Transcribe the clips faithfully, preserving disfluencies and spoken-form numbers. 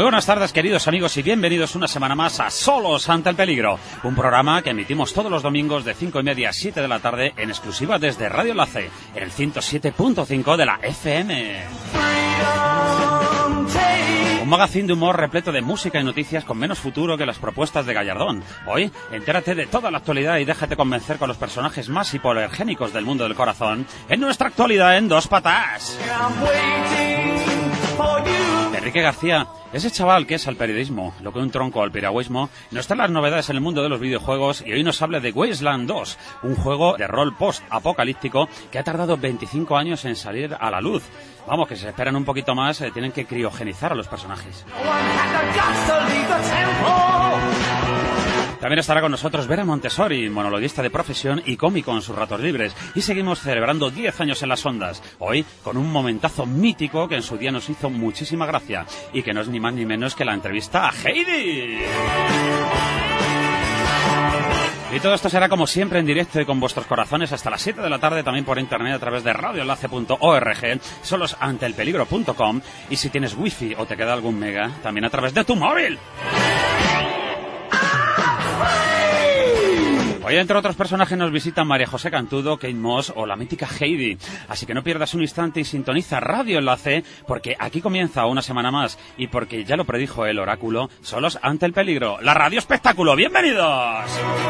Muy buenas tardes, queridos amigos, y bienvenidos una semana más a Solos ante el Peligro, un programa que emitimos todos los domingos de cinco y media a siete de la tarde en exclusiva desde Radio Enlace, en el ciento siete punto cinco de la F M. Un magazín de humor repleto de música y noticias con menos futuro que las propuestas de Gallardón. Hoy, entérate de toda la actualidad y déjate convencer con los personajes más hipoalergénicos del mundo del corazón en nuestra actualidad en dos patas. Enrique García, ese chaval que es al periodismo, lo que un tronco al piragüismo, nos trae las novedades en el mundo de los videojuegos y hoy nos habla de Wasteland dos, un juego de rol post-apocalíptico que ha tardado veinticinco años en salir a la luz. Vamos, que se esperan un poquito más, eh, tienen que criogenizar a los personajes. También estará con nosotros Vera Montessori, monologuista de profesión y cómico en sus ratos libres. Y seguimos celebrando diez años en las ondas. Hoy con un momentazo mítico que en su día nos hizo muchísima gracia. Y que no es ni más ni menos que la entrevista a Heidi. Y todo esto será como siempre en directo y con vuestros corazones hasta las siete de la tarde, también por internet a través de radio enlace punto org, solos ante el peligro punto com, y si tienes wifi o te queda algún mega, también a través de tu móvil. Hoy, entre otros personajes, nos visitan María José Cantudo, Kate Moss o la mítica Heidi. Así que no pierdas un instante y sintoniza Radio Enlace, porque aquí comienza una semana más y porque ya lo predijo el oráculo, solos ante el peligro, la radio espectáculo. ¡Bienvenidos!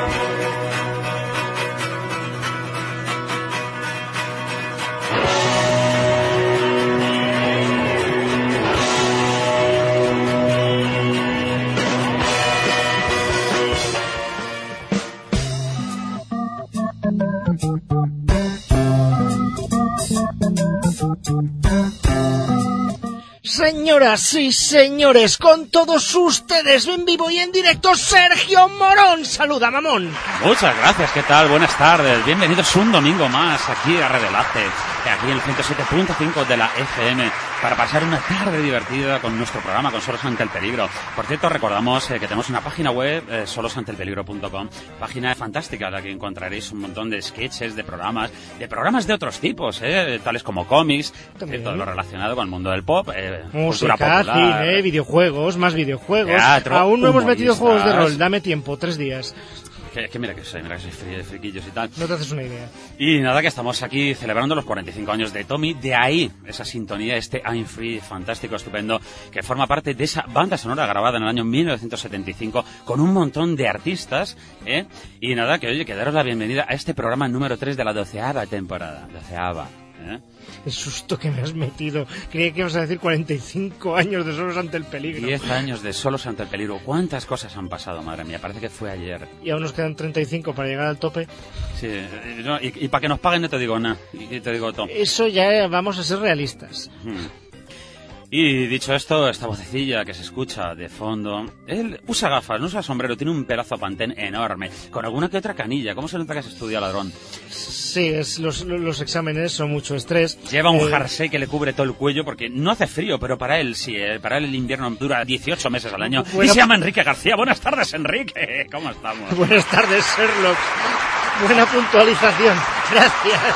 Señoras y señores, con todos ustedes, en vivo y en directo, Sergio Morón. Saluda, mamón. Muchas gracias, ¿qué tal? Buenas tardes. Bienvenidos un domingo más aquí a Radio Enlace, aquí en el ciento siete punto cinco de la F M, para pasar una tarde divertida con nuestro programa, con Solos ante el Peligro. Por cierto, recordamos eh, que tenemos una página web, eh, solos ante el peligro punto com, página fantástica en la que encontraréis un montón de sketches, de programas, de programas de otros tipos, eh, tales como cómics, eh, todo lo relacionado con el mundo del pop, eh, música, cultura popular, cine, videojuegos, más videojuegos. Teatro, aún no hemos metido juegos de rol, humoristas. dame tiempo, tres días. Que, que mira que soy, mira que soy fri- de friquillos y tal. No te haces una idea. Y nada, que estamos aquí celebrando los cuarenta y cinco años de Tommy, de ahí esa sintonía, este I'm Free fantástico, estupendo, que forma parte de esa banda sonora grabada en el año mil novecientos setenta y cinco con un montón de artistas, ¿eh? Y nada, que oye, que daros la bienvenida a este programa número tres de la doceava temporada, doceava, ¿eh? El susto que me has metido. Creía que ibas a decir cuarenta y cinco años de Solos ante el Peligro. diez años de Solos ante el Peligro. ¿Cuántas cosas han pasado, madre mía? Parece que fue ayer. Y aún nos quedan treinta y cinco para llegar al tope. Sí, y, no, y, y para que nos paguen no te digo nada, y te digo todo. Eso ya vamos a ser realistas. Hmm. Y dicho esto, esta vocecilla que se escucha de fondo, él usa gafas, no usa sombrero, tiene un pedazo pantén enorme, con alguna que otra canilla. ¿Cómo se nota que se estudia ladrón? Sí, es, los, los exámenes son mucho estrés. Lleva un eh, jersey que le cubre todo el cuello porque no hace frío, pero para él sí, eh, para él el invierno dura dieciocho meses al año. Bueno, y se llama Enrique García. Buenas tardes, Enrique. ¿Cómo estamos? Buenas tardes, Sherlock. Buena puntualización. Gracias.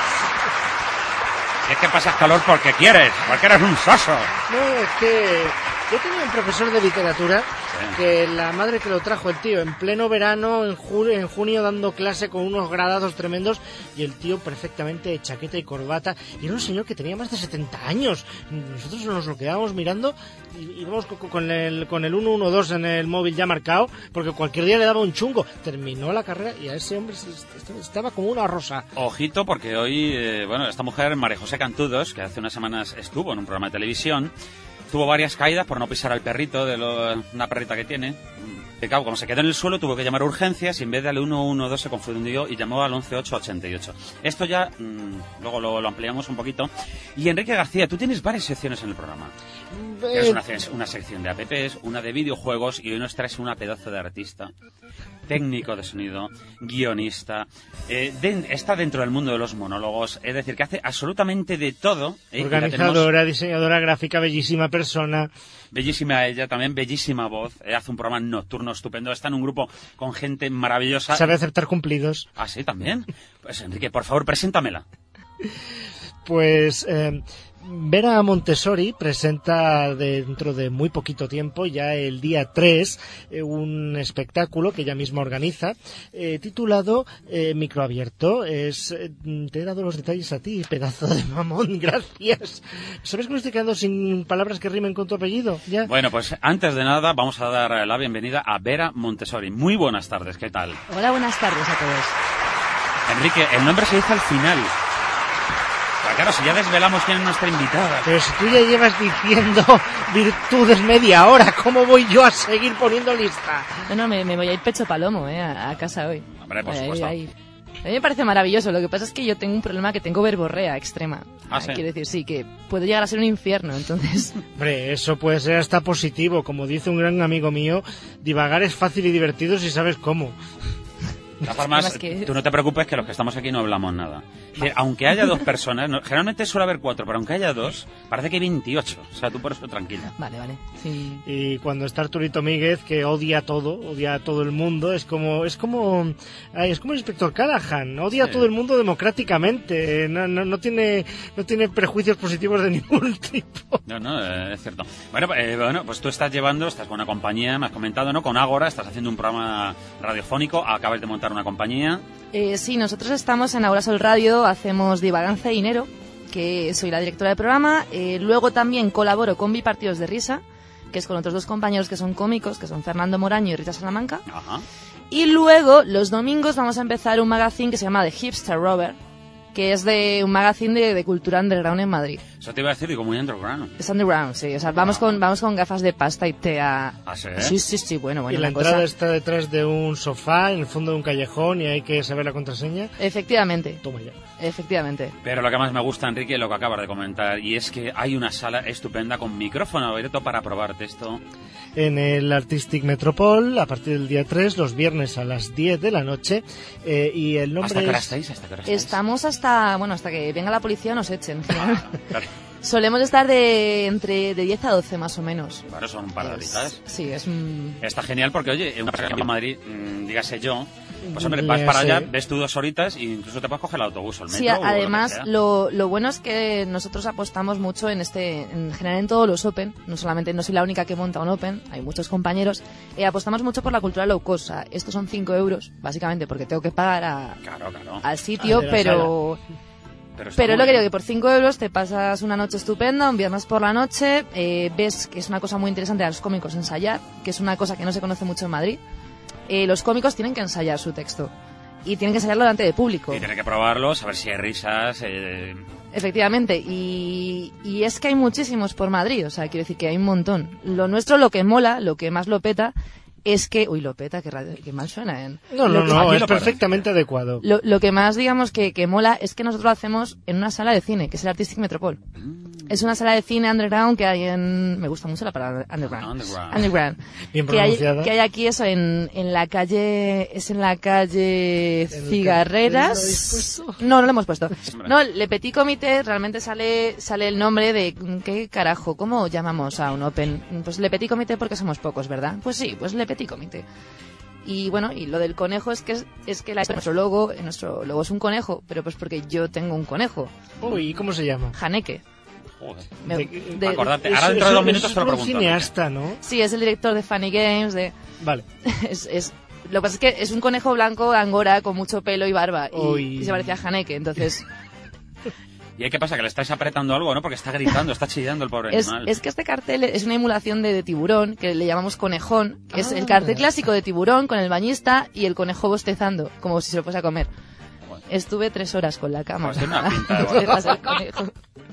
Es que pasas calor porque quieres, porque eres un soso. No, es que yo tenía un profesor de literatura que la madre que lo trajo el tío en pleno verano, en, ju- en junio, dando clase con unos gradazos tremendos, y el tío perfectamente de chaqueta y corbata, y era un señor que tenía más de setenta años. Nosotros nos lo quedábamos mirando y íbamos co- con el, con el ciento doce en el móvil ya marcado, porque cualquier día le daba un chungo. Terminó la carrera y a ese hombre se- est- estaba como una rosa. Ojito, porque hoy, eh, bueno, esta mujer, María José Cantudos, que hace unas semanas estuvo en un programa de televisión, tuvo varias caídas por no pisar al perrito, de lo, una perrita que tiene. Y claro, como se quedó en el suelo, tuvo que llamar a urgencias y en vez de al ciento doce se confundió y llamó al once ocho ochenta y ocho. Esto ya, mmm, luego lo, lo ampliamos un poquito. Y Enrique García, tú tienes varias secciones en el programa. Tienes una, una sección de apps, una de videojuegos y hoy nos traes una pedazo de artista, técnico de sonido, guionista, eh, de, está dentro del mundo de los monólogos, es decir, que hace absolutamente de todo. Eh, Organizadora, tenemos... diseñadora gráfica, bellísima persona. Bellísima ella, también bellísima voz, eh, hace un programa nocturno estupendo, está en un grupo con gente maravillosa. Sabe aceptar cumplidos. Ah, sí, también. Pues Enrique, por favor, preséntamela. Pues eh, Vera Montessori presenta dentro de muy poquito tiempo, ya el día tres, eh, un espectáculo que ella misma organiza, eh, titulado eh, Microabierto. Es, eh, te he dado los detalles a ti, pedazo de mamón, gracias. ¿Sabes que me estoy quedando sin palabras que rimen con tu apellido? ¿Ya? Bueno, pues antes de nada vamos a dar la bienvenida a Vera Montessori. Muy buenas tardes, ¿qué tal? Hola, buenas tardes a todos. Enrique, el nombre se dice al final. Claro, si ya desvelamos quién es nuestra invitada. Pero si tú ya llevas diciendo virtudes media hora, ¿cómo voy yo a seguir poniendo lista? No, no, me, me voy a ir pecho palomo, eh, a, a casa hoy. Hombre, por Ahí, supuesto. ahí. A mí me parece maravilloso. Lo que pasa es que yo tengo un problema que tengo verborrea extrema. Ah, ¿sí? Quiero decir, sí, que puede llegar a ser un infierno, entonces... Hombre, eso puede ser hasta positivo. Como dice un gran amigo mío, divagar es fácil y divertido si sabes cómo. De todas formas, que... tú no te preocupes que los que estamos aquí no hablamos nada. Es decir, aunque haya dos personas, no, generalmente suele haber cuatro, pero aunque haya dos, parece que hay veintiocho. O sea, tú por eso tranquila. Vale, vale. Sí. Y cuando está Arturito Míguez, que odia todo, odia a todo el mundo, es como es como ay, es como el inspector Callahan, odia Sí. a todo el mundo democráticamente, no, no, no tiene no tiene prejuicios positivos de ningún tipo. No, no, eh, es cierto. Bueno, eh, bueno, pues tú estás llevando, estás con una compañía, me has comentado, ¿no? Con Ágora, estás haciendo un programa radiofónico, acabas de montar una compañía. Eh, sí, nosotros estamos en Ahora Sol Radio, hacemos Divagancia y Dinero, que soy la directora del programa. Eh, luego también colaboro con Bipartidos de Risa, que es con otros dos compañeros que son cómicos, que son Fernando Moraño y Rita Salamanca. Ajá. Y luego, los domingos, vamos a empezar un magazine que se llama The Hipster Rover, que es de un magazine de, de cultura underground en Madrid. Eso te iba a decir, digo, muy underground. Es underground, sí. O sea, vamos con vamos con gafas de pasta y té a... ¿Ah, sí? Sí, sí, sí, bueno, bueno. Y la una entrada cosa. está detrás de un sofá, en el fondo de un callejón, y hay que saber la contraseña. Efectivamente, Toma ya. efectivamente. Pero lo que más me gusta, Enrique, es lo que acabas de comentar, y es que hay una sala estupenda con micrófono abierto para probarte esto. En el Artistic Metropol, a partir del día tres, los viernes a las diez de la noche, eh, y el nombre ¿Hasta qué hora es... estáis? ¿Hasta qué hora estáis? Estamos hasta, bueno, hasta que venga la policía o nos echen. Claro, Solemos estar de entre de diez a doce más o menos. claro, son un par de horitas. Sí, es un... Está genial porque, oye, una persona que vive en Madrid, mmm, dígase yo, pues hombre, Le vas para sé. allá, ves tú dos horitas e incluso te puedes coger el autobús o el metro. Sí, o lo que además sea. lo, lo bueno es que nosotros apostamos mucho en este, en general en todos los Open, no solamente no soy la única que monta un Open, hay muchos compañeros, eh, apostamos mucho por la cultura low cost. O sea, estos son cinco euros, básicamente, porque tengo que pagar a, Claro, claro. al sitio, Al de la pero... Pero, está Pero es muy lo que bien. digo, que por cinco euros te pasas una noche estupenda, un viernes por la noche, eh, ves que es una cosa muy interesante a los cómicos ensayar, que es una cosa que no se conoce mucho en Madrid. Eh, los cómicos tienen que ensayar su texto y tienen que ensayarlo delante de público. Y tiene que probarlo, saber si hay risas. Eh... Efectivamente, y, y es que hay muchísimos por Madrid, o sea, quiero decir que hay un montón. Lo nuestro, lo que mola, lo que más lo peta, es que... Uy, lo peta, qué, radio, qué mal suena, ¿eh? No, no, Lo que- no, aquí es lo ponen. perfectamente adecuado. Lo, lo que más, digamos, que, que mola es que nosotros lo hacemos en una sala de cine, que es el Artistic Metropol. Es una sala de cine underground que hay en... Me gusta mucho la palabra underground. Underground. Underground. Bien que, hay, pronunciada. que hay aquí eso, en, en la calle... Es en la calle ¿En el cartel Cigarreras. lo habéis puesto? No, no lo hemos puesto. Hombre. No, Le Petit Comité realmente sale sale el nombre de... ¿Qué carajo? ¿Cómo llamamos a un Open? Pues Le Petit Comité porque somos pocos, ¿verdad? Pues sí, pues Le Petit Comité. Y bueno, y lo del conejo es que es, es que la, nuestro logo nuestro logo es un conejo, pero pues porque yo tengo un conejo, Uy, ¿y cómo se llama? Haneke. Joder. Me- De- de- Acordate, Eso- ahora dentro de eso- dos minutos eso te lo es un pregunto. cineasta, ¿no? Sí, es el director de Funny Games, de Vale. es, es lo que pasa es que es un conejo blanco angora con mucho pelo y barba y, Uy. y se parecía a Haneke, entonces ¿Y ahí qué pasa? Que le estáis apretando algo, ¿no? Porque está gritando, está chillando el pobre es, animal. es que este cartel es una emulación de, de tiburón que le llamamos conejón, que es el Ah. cartel clásico de tiburón con el bañista y el conejo bostezando, como si se lo fuese a comer. Joder. Estuve tres horas con la cámara. Pues tiene una pinta de Bostezas el conejo.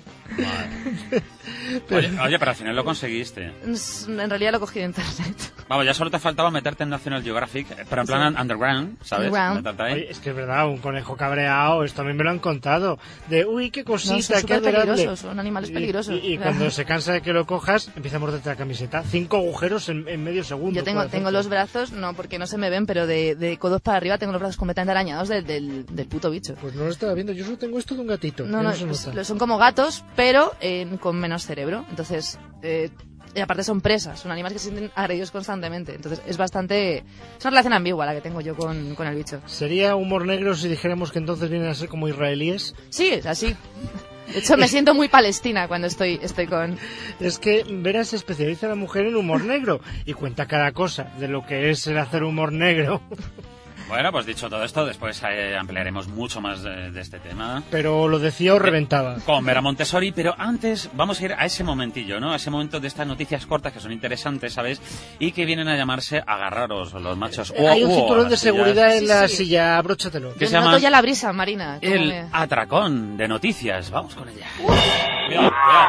Madre. Oye, oye, pero al final lo conseguiste. En realidad lo cogí de internet. Vamos, ya solo te faltaba meterte en National Geographic, eh, pero en plan underground, ¿sabes? Underground. Meterte ahí. Oye, es que es verdad, un conejo cabreado, esto también me lo han contado. De, uy, qué No, cosita, son qué súper adorable. peligrosos, son animales Y- peligrosos. Y, y cuando se cansa de que lo cojas, empieza a morderte la camiseta. Cinco agujeros en, en medio segundo. Yo tengo, puede tengo hacerte. los brazos, no porque no se me ven, pero de, de codos para arriba tengo los brazos completamente arañados del, del, del puto bicho. Pues no lo estaba viendo, yo solo tengo esto de un gatito. No, que no, se pues, nota. lo- son como gatos, pero eh, con menos cerebro. Entonces, eh, y aparte son presas, son animales que se sienten agredidos constantemente. Entonces es bastante... Es una relación ambigua la que tengo yo con, con el bicho. ¿Sería humor negro si dijéramos que entonces vienen a ser como israelíes? Sí, es así. De hecho, me siento muy palestina cuando estoy, estoy con... Es que Vera se especializa la mujer en humor negro y cuenta cada cosa de lo que es el hacer humor negro. Bueno, pues dicho todo esto, después eh, ampliaremos mucho más de, de este tema. Pero lo decía o reventaba. Con Vera Montessori, pero antes vamos a ir a ese momentillo, ¿no? A ese momento de estas noticias cortas que son interesantes, ¿sabes? Y que vienen a llamarse agarraros los machos. Eh, Hay un cinturón de seguridad en Sí, la sí. silla, abróchatelo. ¿Qué Yo se llama? noto ya la brisa, Marina. ¿Cómo El me- atracón de noticias. Vamos con ella. Cuidado, cuidado.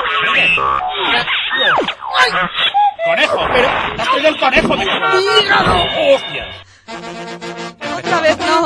¡Conejo! ¡Pero estoy del conejo! ¡Me ¡Hígado! ¡Hostias! Otra vez no.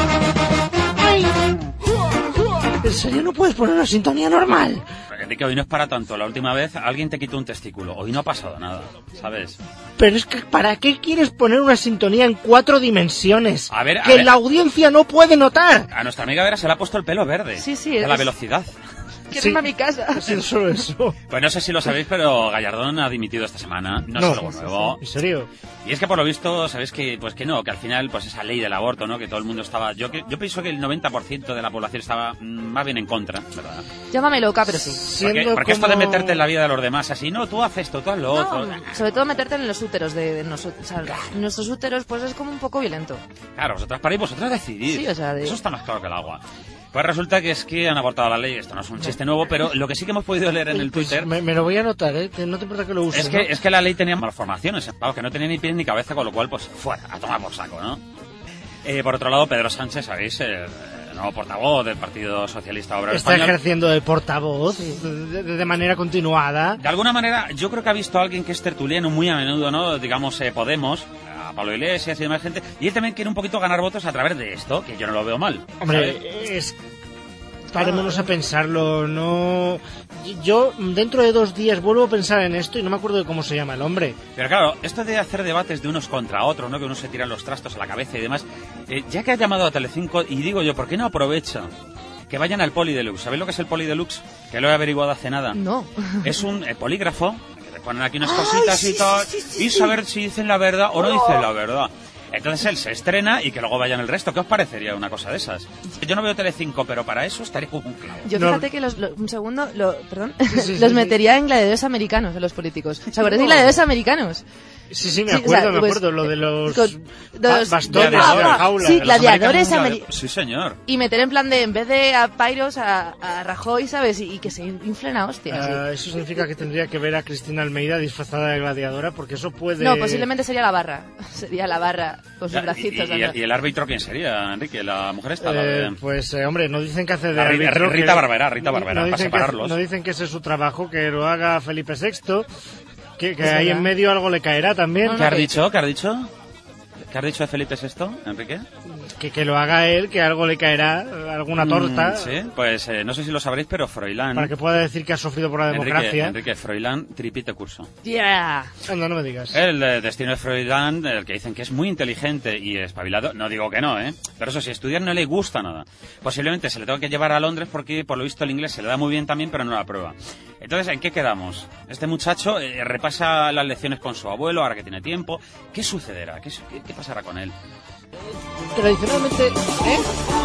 ¿En serio no puedes poner una sintonía normal? Enrique, hoy no es para tanto. La última vez alguien te quitó un testículo. Hoy no ha pasado nada, ¿sabes? Pero es que, ¿para qué quieres poner una sintonía en cuatro dimensiones? A ver, a que ver. la audiencia no puede notar. A nuestra amiga Vera se le ha puesto el pelo verde. Sí, sí, De la es- velocidad. Quiero Sí. irme a mi casa. Sí, solo eso. Pues no sé si lo sabéis, pero Gallardón ha dimitido esta semana. No, No. es algo nuevo. ¿En serio? Y es que por lo visto, sabéis que pues que no, que al final pues esa ley del aborto, ¿no? Que todo el mundo estaba... Yo que yo pienso que el noventa por ciento de la población estaba mm, más bien en contra, ¿verdad? Llámame loca, pero sí. Porque, Siendo porque esto de como- meterte en la vida de los demás así, no, tú haces esto, tú haz lo otro. No, sobre todo meterte en los úteros de, de nosotros. O sea, nuestros úteros, pues es como un poco violento. Claro, vosotras paráis, vosotras decidís. Sí, o sea, de- Eso está más claro que el agua. Pues resulta que es que han abortado la ley, esto no es un chiste nuevo, pero lo que sí que hemos podido leer en el Pues Twitter... me, me lo voy a anotar, ¿eh? Que no te importa que lo uses, Es que, es que la ley tenía malformaciones, vamos, que no tenía ni pies ni cabeza, con lo cual, pues, fuera, a tomar por saco, ¿no? Eh, por otro lado, Pedro Sánchez, ¿sabéis? El, el nuevo portavoz del Partido Socialista Obrero Está Español. ejerciendo de portavoz de, de manera continuada. De alguna manera, yo creo que ha visto a alguien que es tertuliano muy a menudo, ¿no? Digamos, eh, Podemos, a Pablo Iglesias y demás gente, y él también quiere un poquito ganar votos a través de esto, que yo no lo veo mal. Hombre, ¿sabes? es... Parémonos a pensarlo, no... Yo dentro de dos días vuelvo a pensar en esto y no me acuerdo de cómo se llama el hombre. Pero claro, esto de hacer debates de unos contra otros, ¿no? Que uno se tiran los trastos a la cabeza y demás, eh, ya que ha llamado a Telecinco, y digo yo, ¿por qué no aprovecha que vayan al Poli Deluxe? ¿Sabéis lo que es el Poli Deluxe? Que lo he averiguado hace nada. No. Es un eh, polígrafo, que te ponen aquí unas Ay, cositas sí, y tal, sí, sí, sí, y sí. saber si dicen la verdad o no dicen la verdad. Entonces él se estrena y que luego vayan el resto. ¿Qué os parecería una cosa de esas? Yo no veo Telecinco, pero para eso estaría como un clavo. Yo No. fíjate que los, lo- un segundo, lo, perdón, sí, los sí. metería en gladiadores americanos, en los políticos. ¿Se acuerdan de No. gladiadores americanos? Sí, sí, me Sí, acuerdo, o sea, me pues, acuerdo, lo de los, con- de los- ba- bastones, Ah, de la jaula. sí, De los gladiadores americanos, ameri- Sí, señor. Y meter en plan de, en vez de a Pairos, a, a Rajoy, ¿sabes? Y, y que se inflen a hostias. sí. Ah, eso significa que tendría que ver a Cristina Almeida disfrazada de gladiadora, porque eso puede... No, posiblemente sería la barra. Sería la barra con sus Ya, y, bracitos. y- y dando- el, y el árbitro quién sería, Enrique? ¿La mujer está? la Eh, de- pues, eh, hombre, no dicen que hace de La Rita- árbitro... Rita que- Barberá, Rita Barberá, para dicen que- separarlos. no dicen que ese es su trabajo, que lo haga Felipe sexto, que, que Es ahí verdad. en medio algo le caerá también. No, ¿Qué no, has que- dicho? ¿Qué has dicho? ¿Qué has dicho de Felipe sexto, Enrique? Que, que lo haga él, que algo le caerá, alguna torta, Mm, sí, pues eh, no sé si lo sabréis, pero Froilán... para que pueda decir que ha sufrido por la Enrique, democracia. Enrique Froilán tripite curso. Yeah. Anda, no me digas. El eh, destino de Froilán, el que dicen que es muy inteligente y espabilado, no digo que no, ¿eh? Pero eso, si estudiar no le gusta nada. Posiblemente se le tenga que llevar a Londres porque, por lo visto, el inglés se le da muy bien también, pero no la prueba. Entonces, ¿en qué quedamos? Este muchacho eh, repasa las lecciones con su abuelo, ahora que tiene tiempo. ¿Qué sucederá? ¿Qué, su- qué- qué pasará con él? Tradicionalmente... ¿eh?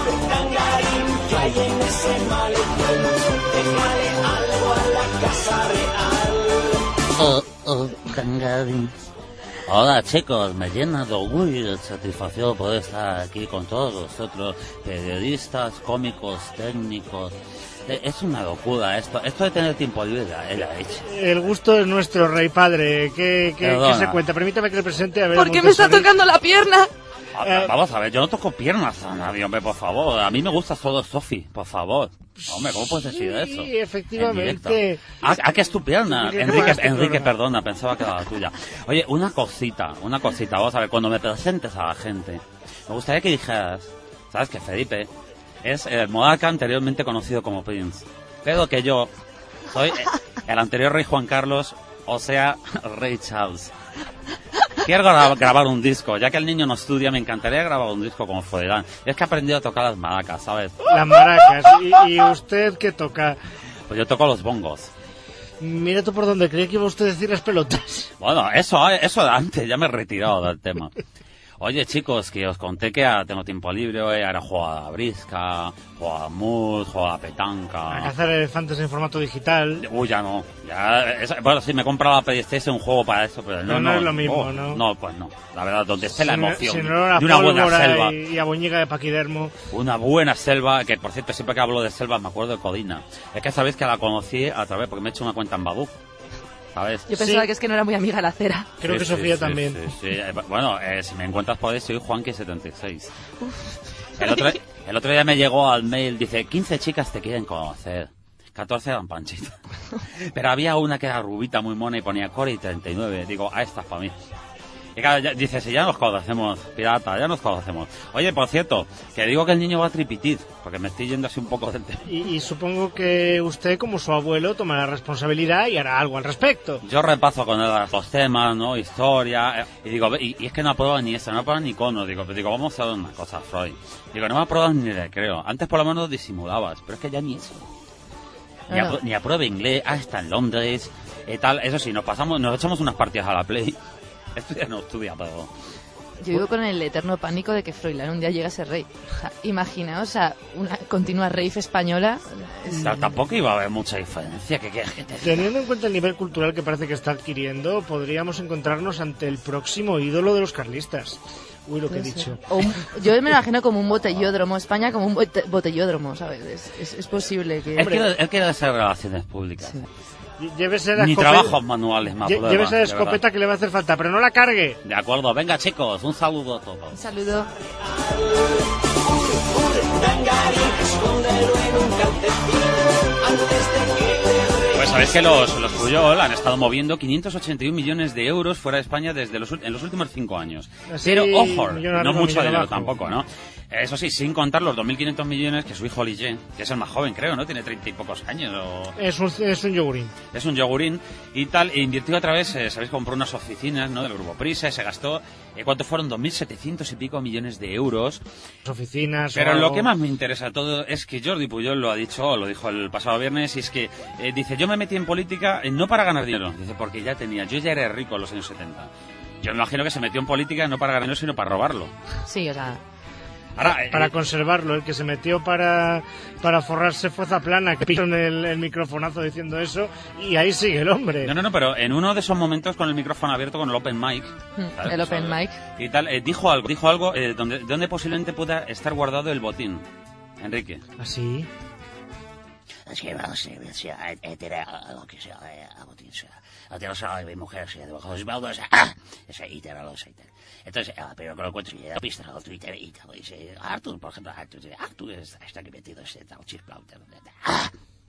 Oh, oh, Cangarín. Hola chicos, me llena de orgullo y de satisfacción poder estar aquí con todos vosotros, periodistas, cómicos, técnicos. Eh, Es una locura esto, esto de tener tiempo libre es la leche. El gusto es nuestro, rey padre. ¿Qué, qué, Perdona. qué se cuenta? Permítame que le presente a ver. ¿Por qué me está tocando la pierna? Ah, Eh, Vamos a ver, yo no toco piernas a nadie, hombre, por favor. A mí me gusta solo Sofi, por favor. Hombre, ¿cómo puedes decir Sí, eso? efectivamente. En directo. Ah, ah, que es tu pierna. Sí, que Enrique, no es tu Enrique, programa. perdona, pensaba que era la tuya. Oye, una cosita, una cosita. Vamos a ver, cuando me presentes a la gente, me gustaría que dijeras, ¿sabes? Que Felipe es el monarca anteriormente conocido como Prince. Pero que yo soy el anterior rey Juan Carlos, o sea, rey Charles. Quiero gra- grabar un disco, ya que el niño no estudia, me encantaría grabar un disco como Froilán. Es que he aprendido a tocar las maracas, ¿sabes? Las maracas. ¿Y, y usted qué toca? Pues yo toco los bongos. Mira tú por donde creía que iba usted a decir las pelotas. Bueno, eso, eso de antes, ya me he retirado del tema. Oye, chicos, que os conté que ahora tengo tiempo libre, eh, ahora juego a la brisca, juego a mus, juego a la petanca. A cazar elefantes en formato digital. Uy, ya no. Ya, es, bueno, sí, me he comprado la PlayStation, un juego para eso, pero no, no, no, no es lo mismo, oh, ¿no? No, pues no. La verdad, donde esté la Sin- emoción sin olor a de una buena pólvora selva. Y, y a boñiga de paquidermo. Una buena selva, que por cierto, siempre que hablo de selva me acuerdo de Codina. Es que sabéis que la conocí a través, porque me he hecho una cuenta en Badoo. ¿Sabes? Yo pensaba Sí. que es que no era muy amiga la cera. Creo Sí, que sí, Sofía sí, también. sí, sí. Eh, Bueno, eh, si me encuentras por ahí, soy Juanqui setenta y seis. El otro, el otro día me llegó al mail, dice, quince chicas te quieren conocer. catorce eran panchitas. Pero había una que era rubita, muy mona, y ponía Cori treinta y nueve. Digo, ah, esta es para mí. Y claro, ya, dice, si ya nos conocemos, pirata, ya nos conocemos. Oye, por cierto, que digo que el niño va a tripitir, porque me estoy yendo así un poco del tema. Y, y supongo que usted, como su abuelo, tomará responsabilidad y hará algo al respecto. Yo repaso con él los temas, ¿no? Historia. eh, Y digo, y, y es que no aprueba ni eso, no aprueba ni cono. Digo, pero digo, vamos a ver una cosa, Freud. Digo, no me apruebas ni recreo. Antes por lo menos disimulabas, pero es que ya ni eso. Ni, Bueno. apro- ni aprueba inglés, ah, está en Londres, y tal. Eso sí, nos pasamos, nos echamos unas partidas a la Play. Estudia no estudia, pero... Yo vivo con el eterno pánico de que Froilán un día llegue a ser rey. O sea, imaginaos a una continua rave española. O sea, tampoco iba a haber mucha diferencia. ¿Qué quieres que te diga? Teniendo en cuenta el nivel cultural que parece que está adquiriendo, podríamos encontrarnos ante el próximo ídolo de los carlistas. Uy, lo que he Puede ser. dicho. O un- yo me lo imagino como un botellódromo, España como un bote- botellódromo, ¿sabes? Es, es, es posible que... Él quiere, él quiere hacer relaciones públicas. Sí. Llévese la Ni escopeta, trabajos manuales más. lle- prueba, llévese la de escopeta verdad. que le va a hacer falta, pero no la cargue. De acuerdo, venga chicos, un saludo a todos. Un saludo. Pues sabéis que los, los Puyol han estado moviendo quinientos ochenta y un millones de euros fuera de España desde los, ul- en los últimos cinco años. Así, Pero ojo, millón no arriba, mucho millón dinero abajo. tampoco, ¿no? Eso sí, sin contar los dos mil quinientos millones que su hijo Ligé, que es el más joven creo, ¿no? Tiene treinta y pocos años o... Es un, es un yogurín. Es un yogurín y tal, e invirtió a través, eh, sabéis, compró unas oficinas, ¿no? Del Grupo Prisa y se gastó, eh, ¿cuánto fueron? dos mil setecientos y pico millones de euros. Las oficinas. Pero o lo algo. que más me interesa todo es que Jordi Puyol lo ha dicho, lo dijo el pasado viernes, y es que eh, dice, yo me metí en política eh, no para ganar dinero, dice, porque ya tenía, yo ya era rico en los años setenta. Yo me imagino que se metió en política no para ganar dinero, sino para robarlo. Sí, o sea... Ahora, eh, Para conservarlo, el que se metió para, para forrarse fue Zaplana, que pisó en el, el microfonazo diciendo eso, y ahí sigue el hombre. no, no, no, pero en uno de esos momentos con el micrófono abierto, con el open mic, ¿sabes? El open mic. Y tal, eh, dijo algo, dijo algo eh, donde, donde posiblemente pueda estar guardado el botín. Enrique. ¿Así? Sí, bueno, sí, sí, eh, eh, tiene algo que sea, eh, algo tiene, sea, a ti no sabe mi mujer, sí, debajo de los baldos, ah, ese íter, algo ese íter. Entonces, ah, pero que lo encuentro, y la pista al Twitter, y tal, dice, Artur, por ejemplo, Artur, dice, Artur está, está aquí metido, ese tal, chisplauter, ah,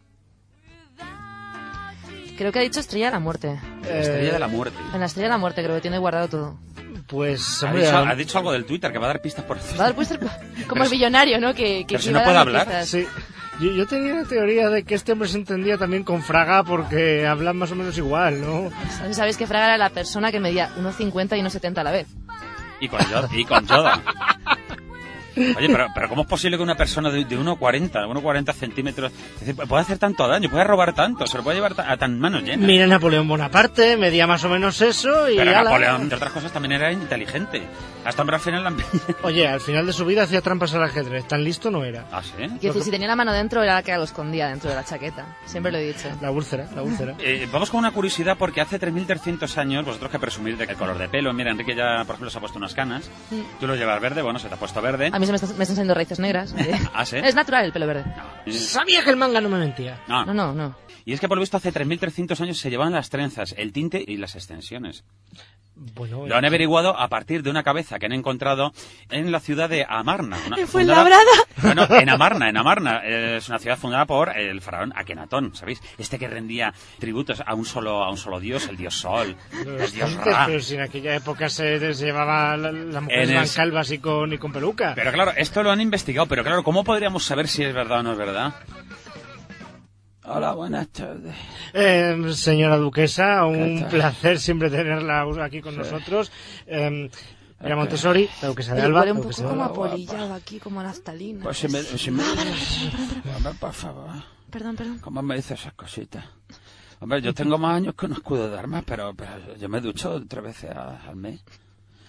Creo que ha dicho Estrella de la Muerte. La estrella de la muerte. En la Estrella de la Muerte creo que tiene guardado todo. Pues, Ha hombre, dicho, a- ha dicho algo del Twitter que va a dar pistas por Va a dar puesto como el millonario, ¿no? Que, que pero si que no iba puede dando hablar. pistas. sí. Yo, yo tenía la teoría de que este hombre se entendía también con Fraga porque hablan más o menos igual, ¿no? Sabéis que Fraga era la persona que medía uno cincuenta y uno setenta a la vez. Y con Yoda. Y con Yoda. Oye, pero, pero ¿cómo es posible que una persona de, de uno cuarenta, uno cuarenta centímetros, es decir, puede hacer tanto daño, puede robar tanto, se lo puede llevar ta- a tan manos llenas? Mira Napoleón Bonaparte, medía más o menos eso y... Pero ala. Napoleón, entre otras cosas, también era inteligente. Hasta hombre al final la... Oye, al final de su vida hacía trampas al ajedrez, tan listo no era. ¿Ah, sí? Quiero decir, si tenía la mano dentro era la que lo escondía dentro de la chaqueta. Siempre lo he dicho. La úlcera, la úlcera. Eh, vamos con una curiosidad porque hace tres mil trescientos años, vosotros que presumís de que el color de pelo, mira, Enrique ya, por ejemplo, se ha puesto unas canas, tú lo llevas verde, bueno, se te ha puesto verde. A mí se me, está- me están saliendo raíces negras. ¿Ah, sí? Es natural el pelo verde. Eh, Sabía que el manga no me mentía. no. No, no, no. Y es que por lo visto hace tres mil trescientos años se llevaban las trenzas, el tinte y las extensiones. Bueno, Lo han averiguado a partir de una cabeza que han encontrado en la ciudad de Amarna. Una, ¿En fundada- Fuenlabrada? Bueno, en Amarna, en Amarna. Eh, Es una ciudad fundada por el faraón Akenatón, ¿sabéis? Este que rendía tributos a un solo, a un solo dios, el dios Sol, el dios antes, Ra. pero si en aquella época se, se llevaba la- las mujeres En van el- calvas y con, y con peluca. Pero claro, esto lo han investigado, pero claro, ¿cómo podríamos saber si es verdad o no es verdad? Hola, buenas tardes. Eh, señora duquesa, ¿Qué un tal? placer siempre tenerla aquí con nosotros. Eh, Mira Montessori, la duquesa de Oye, Alba. huele la un duquesa poco de como Alba. a polilla aquí, como a naftalina. Pues si me... Si me... Hombre, por favor. Perdón, perdón. ¿Cómo me dices esas cositas? Hombre, yo tengo más años que un escudo de armas, pero, pero yo me ducho tres veces a- al mes.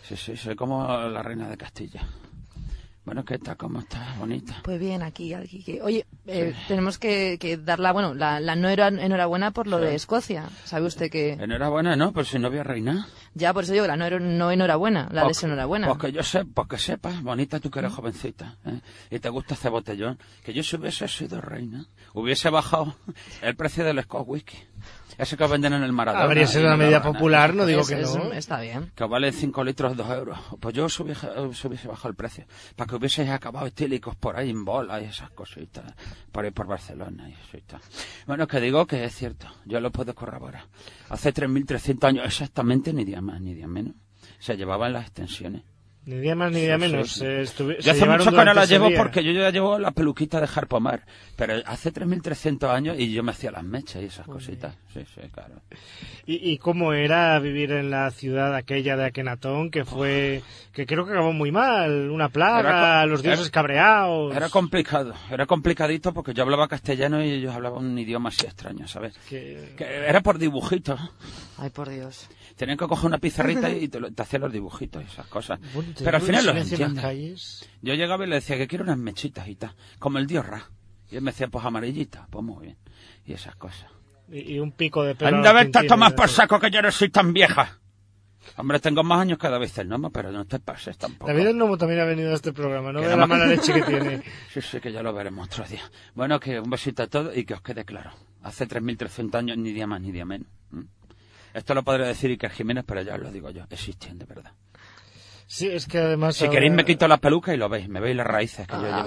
Sí, sí, soy como la reina de Castilla. Bueno, ¿qué tal? ¿Cómo estás? Bonita. Pues bien, aquí, aquí. Que... Oye, eh, sí. tenemos que, que dar la, bueno, la, la no era enhorabuena por lo sí. de Escocia. ¿Sabe usted que...? Enhorabuena, ¿no? Pues si no había reina. Ya, por eso digo, la no, no enhorabuena, la pues, desenhorabuena. Pues que yo sé, pues que sepas, bonita, tú que eres ¿Mm? jovencita, ¿eh? Y te gusta hacer botellón, que yo si hubiese sido reina, hubiese bajado el precio del Scotch Whisky. Ese que venden en el Maradona. Habría sido una medida popular, no digo es, que es, no. Está bien. Que vale cinco litros, dos euros. Pues yo se hubiese, se hubiese bajado el precio. Para que hubieseis acabado estílicos por ahí en bola y esas cositas. Por ahí por Barcelona y eso y tal. Bueno, que digo que es cierto. Yo lo puedo corroborar. Hace tres mil trescientos años exactamente, ni día más ni día menos, se llevaban las extensiones. Ni día más ni día sí, menos. Sí. Eh, estuvi- yo hace mucho que no las llevo día. Porque yo ya llevo la peluquita de Harpomar. Pero hace tres mil trescientos años y yo me hacía las mechas y esas Uy. cositas. Sí, sí, claro. ¿Y, ¿Y cómo era vivir en la ciudad aquella de Akenatón? Que fue, oh. que creo que acabó muy mal. Una plaga, los dioses era, cabreados. Era complicado. Era complicadito porque yo hablaba castellano y ellos hablaban un idioma así extraño, ¿sabes? Que, que era por dibujitos. Ay, por Dios. Tenían que coger una pizarrita y te, te hacían los dibujitos y esas cosas. Bueno, pero al final los entiendes. Yo llegaba y le decía que quiero unas mechitas y tal, como el dios Ra. Y él me decía, pues amarillita, pues muy bien. Y esas cosas. Y, y un pico de pelo. Anda, vete a tomar por saco que yo no soy tan vieja. Hombre, tengo más años que David el Nomo, pero no te pases tampoco. David el Nomo también ha venido a este programa, no vea la mala leche que tiene. Sí, sí, que ya lo veremos otro día. Bueno, que un besito a todos y que os quede claro. Hace tres mil trescientos años, ni día más ni día menos. ¿Mm? Esto lo podría decir Iker Jiménez, pero ya os lo digo yo, existían de verdad. Sí, es que además... Si ahora... queréis me quito la peluca y lo veis, me veis las raíces que yo llevo.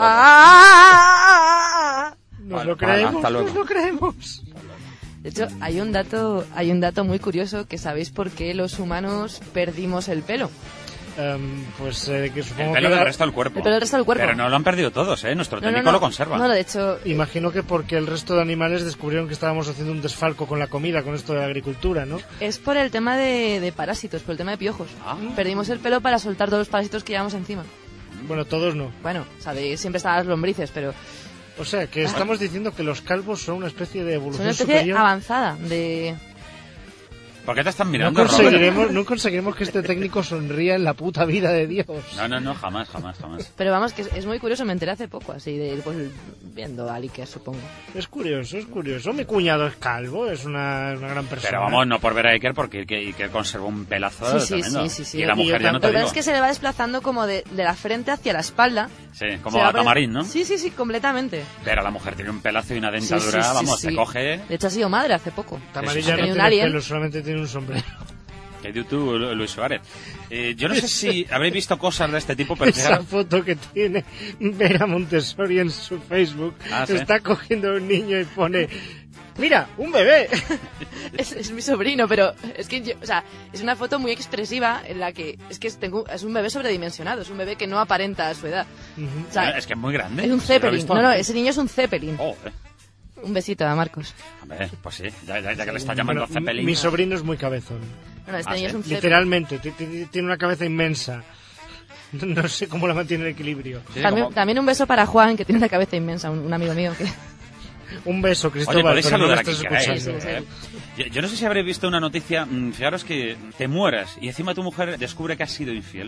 Nos vale, lo creemos, vale, nos lo creemos. De hecho, hay un dato, hay un dato muy curioso que sabéis por qué los humanos perdimos el pelo. Um, pues eh, que supongo el pelo que del resto del cuerpo. El pelo del resto del cuerpo. Pero no lo han perdido todos, ¿eh? Nuestro no, técnico no, no. lo conserva. No, de hecho... Imagino que porque el resto de animales descubrieron que estábamos haciendo un desfalco con la comida, con esto de la agricultura, ¿no? Es por el tema de, de parásitos, por el tema de piojos. Ah. Perdimos el pelo para soltar todos los parásitos que llevamos encima. Bueno, todos no. Bueno, o sea, de, siempre estaban las lombrices, pero... O sea, que estamos diciendo que los calvos son una especie de evolución son una especie superior. avanzada de... ¿Por qué te están mirando, no conseguiremos, no conseguiremos que este técnico sonría en la puta vida de Dios. No, no, no, jamás, jamás, jamás. Pero vamos, que es, es muy curioso, me enteré hace poco, así, de ir pues, viendo a Iker, supongo. Es curioso, es curioso. Mi cuñado es calvo, es una, una gran persona. Pero vamos, no por ver a Iker, porque Iker, Iker conservó un pelazo sí, sí, tremendo. Sí, sí, sí. Y la mujer y ya no te digo. digo. Es que se le va desplazando como de, de la frente hacia la espalda. Sí, como a Tamarín, ¿no? Sí, sí, sí, completamente. Pero la mujer tiene un pelazo y una dentadura, sí, sí, sí, vamos, sí. se coge... De hecho ha sido madre hace poco. Tamarín ya no tiene alien. Pelo, solamente tiene un sombrero. Que YouTube, Luis Suárez. Eh, yo no sé si habréis visto cosas de este tipo, pero... Esa fijaros... foto que tiene Vera Montessori en su Facebook, ah, ¿sí? Está cogiendo a un niño y pone... ¡Mira, un bebé! es, es mi sobrino, pero es que yo, o sea, es una foto muy expresiva en la que es que tengo, es un bebé sobredimensionado, es un bebé que no aparenta a su edad. Uh-huh. O sea, es que es muy grande. Es un Zeppelin. No, no, ese niño es un Zeppelin. Oh, eh. Un besito a Marcos. Hombre, pues sí, ya, ya, ya que le está llamando bueno, Zeppelin. Mi sobrino es muy cabezón. Bueno, este ¿Ah, niño sí? es un Zeppelin. Literalmente, tiene una cabeza inmensa. No sé cómo la mantiene el equilibrio. Sí, también, como... también un beso para Juan, que tiene una cabeza inmensa, un, un amigo mío que... Un beso, Cristóbal. Oye, podéis saludar no aquí, sí, sí, sí. Yo, yo no sé si habréis visto una noticia, fijaros que te mueras y encima tu mujer descubre que has sido infiel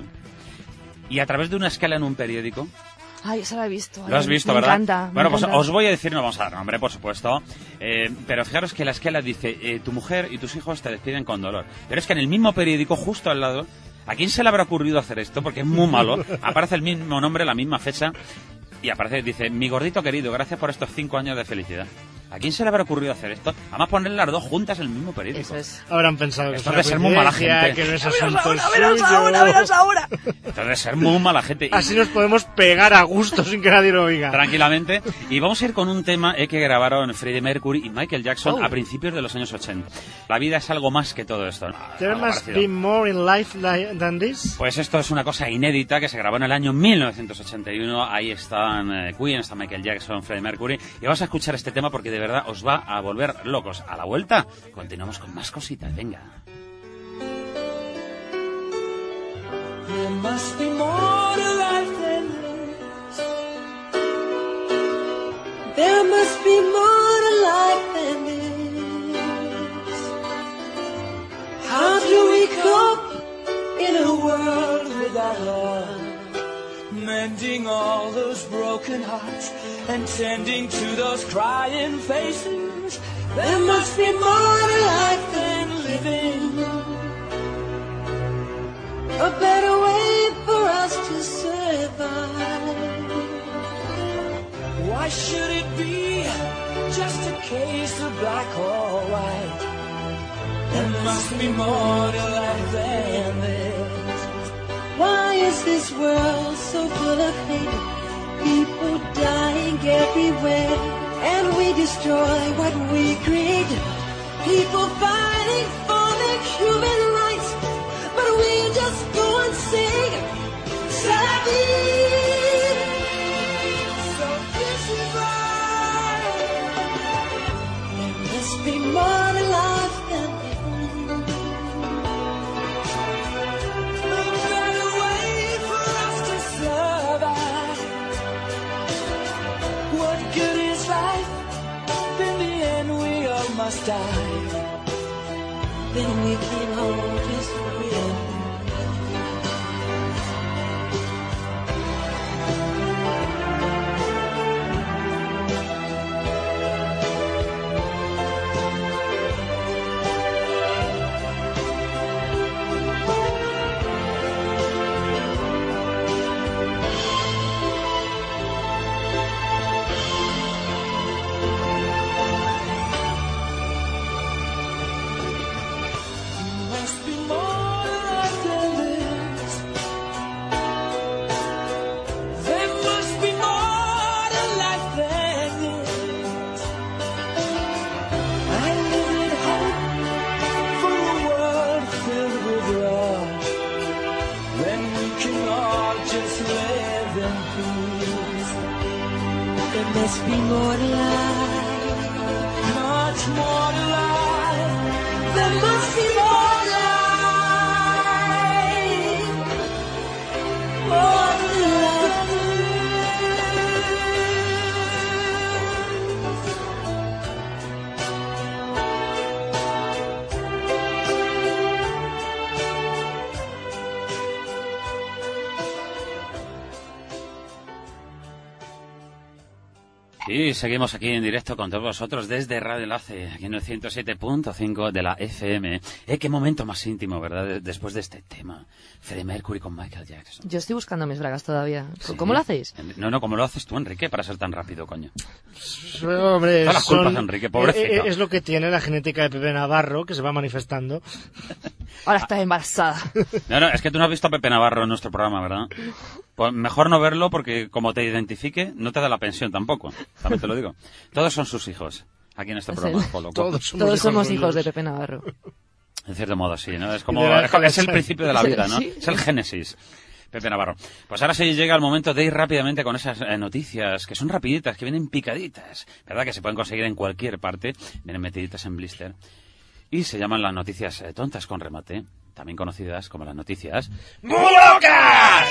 y a través de una escala en un periódico... Ay, eso lo he visto. Lo has visto, me ¿verdad? Encanta, bueno, me pues encanta. os voy a decir, no vamos a dar nombre, por supuesto, eh, pero fijaros que la escala dice, eh, tu mujer y tus hijos te despiden con dolor. Pero es que en el mismo periódico, justo al lado, ¿a quién se le habrá ocurrido hacer esto? Porque es muy malo. Aparece el mismo nombre, la misma fecha, y aparece, dice, mi gordito querido, gracias por estos cinco años de felicidad. ¿A quién se le habrá ocurrido hacer esto? Además poner las dos juntas en el mismo periódico. Eso es. Habrán pensado que esto debe ser muy mala gente. Que no es asunto ahora, veros ahora, veros ahora. Esto debe ser muy mala gente. Así nos podemos pegar a gusto sin que nadie lo oiga. Tranquilamente. Y vamos a ir con un tema eh, que grabaron Freddie Mercury y Michael Jackson oh. a principios de los años ochenta. La vida es algo más que todo esto. There must be more in life than this. Pues esto es una cosa inédita que se grabó en el año mil novecientos ochenta y uno. Ahí están eh, Queen, está Michael Jackson, Freddie Mercury. Y vamos a escuchar este tema porque de verdad os va a volver locos. A la vuelta continuamos con más cositas, venga. There must be more to life than this. There must be more to life than this. How do we cope in a world our Lord, mending all those broken hearts and tending to those crying faces. There must be more to life than living, a better way for us to survive. Why should it be just a case of black or white? There must be more to life than this. Why is this world so full of hate? People dying everywhere, and we destroy what we create. People fighting for their human rights, but we just go and sing Salafi. So this is why there must be more to life than living, a better way for us to survive. What good is life? In the end we all must die. Then we can all just realize. Must be more to life, much more to life. There must be more to life, more to life. Y seguimos aquí en directo con todos vosotros desde Radio Enlace, aquí en el ciento siete punto cinco de la F M. Eh, qué momento más íntimo, ¿verdad? Después de este tema. Freddie Mercury con Michael Jackson. Yo estoy buscando mis bragas todavía. Sí. ¿Cómo lo hacéis? No, no, ¿cómo lo haces tú, Enrique, para ser tan rápido, coño? Hombre, Todas las culpas, son- Enrique, pobrecito. eh, eh, es lo que tiene la genética de Pepe Navarro, que se va manifestando. Ahora estás embarazada. No, no, es que tú no has visto a Pepe Navarro en nuestro programa, ¿verdad? Pues mejor no verlo porque como te identifique, no te da la pensión tampoco. También te lo digo. Todos son sus hijos aquí en este Es programa. él. Polo. Todos somos, Todos somos suyos. hijos de Pepe Navarro. En cierto modo, sí, ¿no? Es como, Y de la es, es el Jalachán. principio de la vida, ¿no? Sí. Es el génesis. Pepe Navarro. Pues ahora sí llega el momento de ir rápidamente con esas eh, noticias que son rapiditas, que vienen picaditas, ¿verdad? Que se pueden conseguir en cualquier parte, vienen metiditas en blister. Y se llaman las noticias eh, tontas con remate, también conocidas como las noticias ¡muy locas!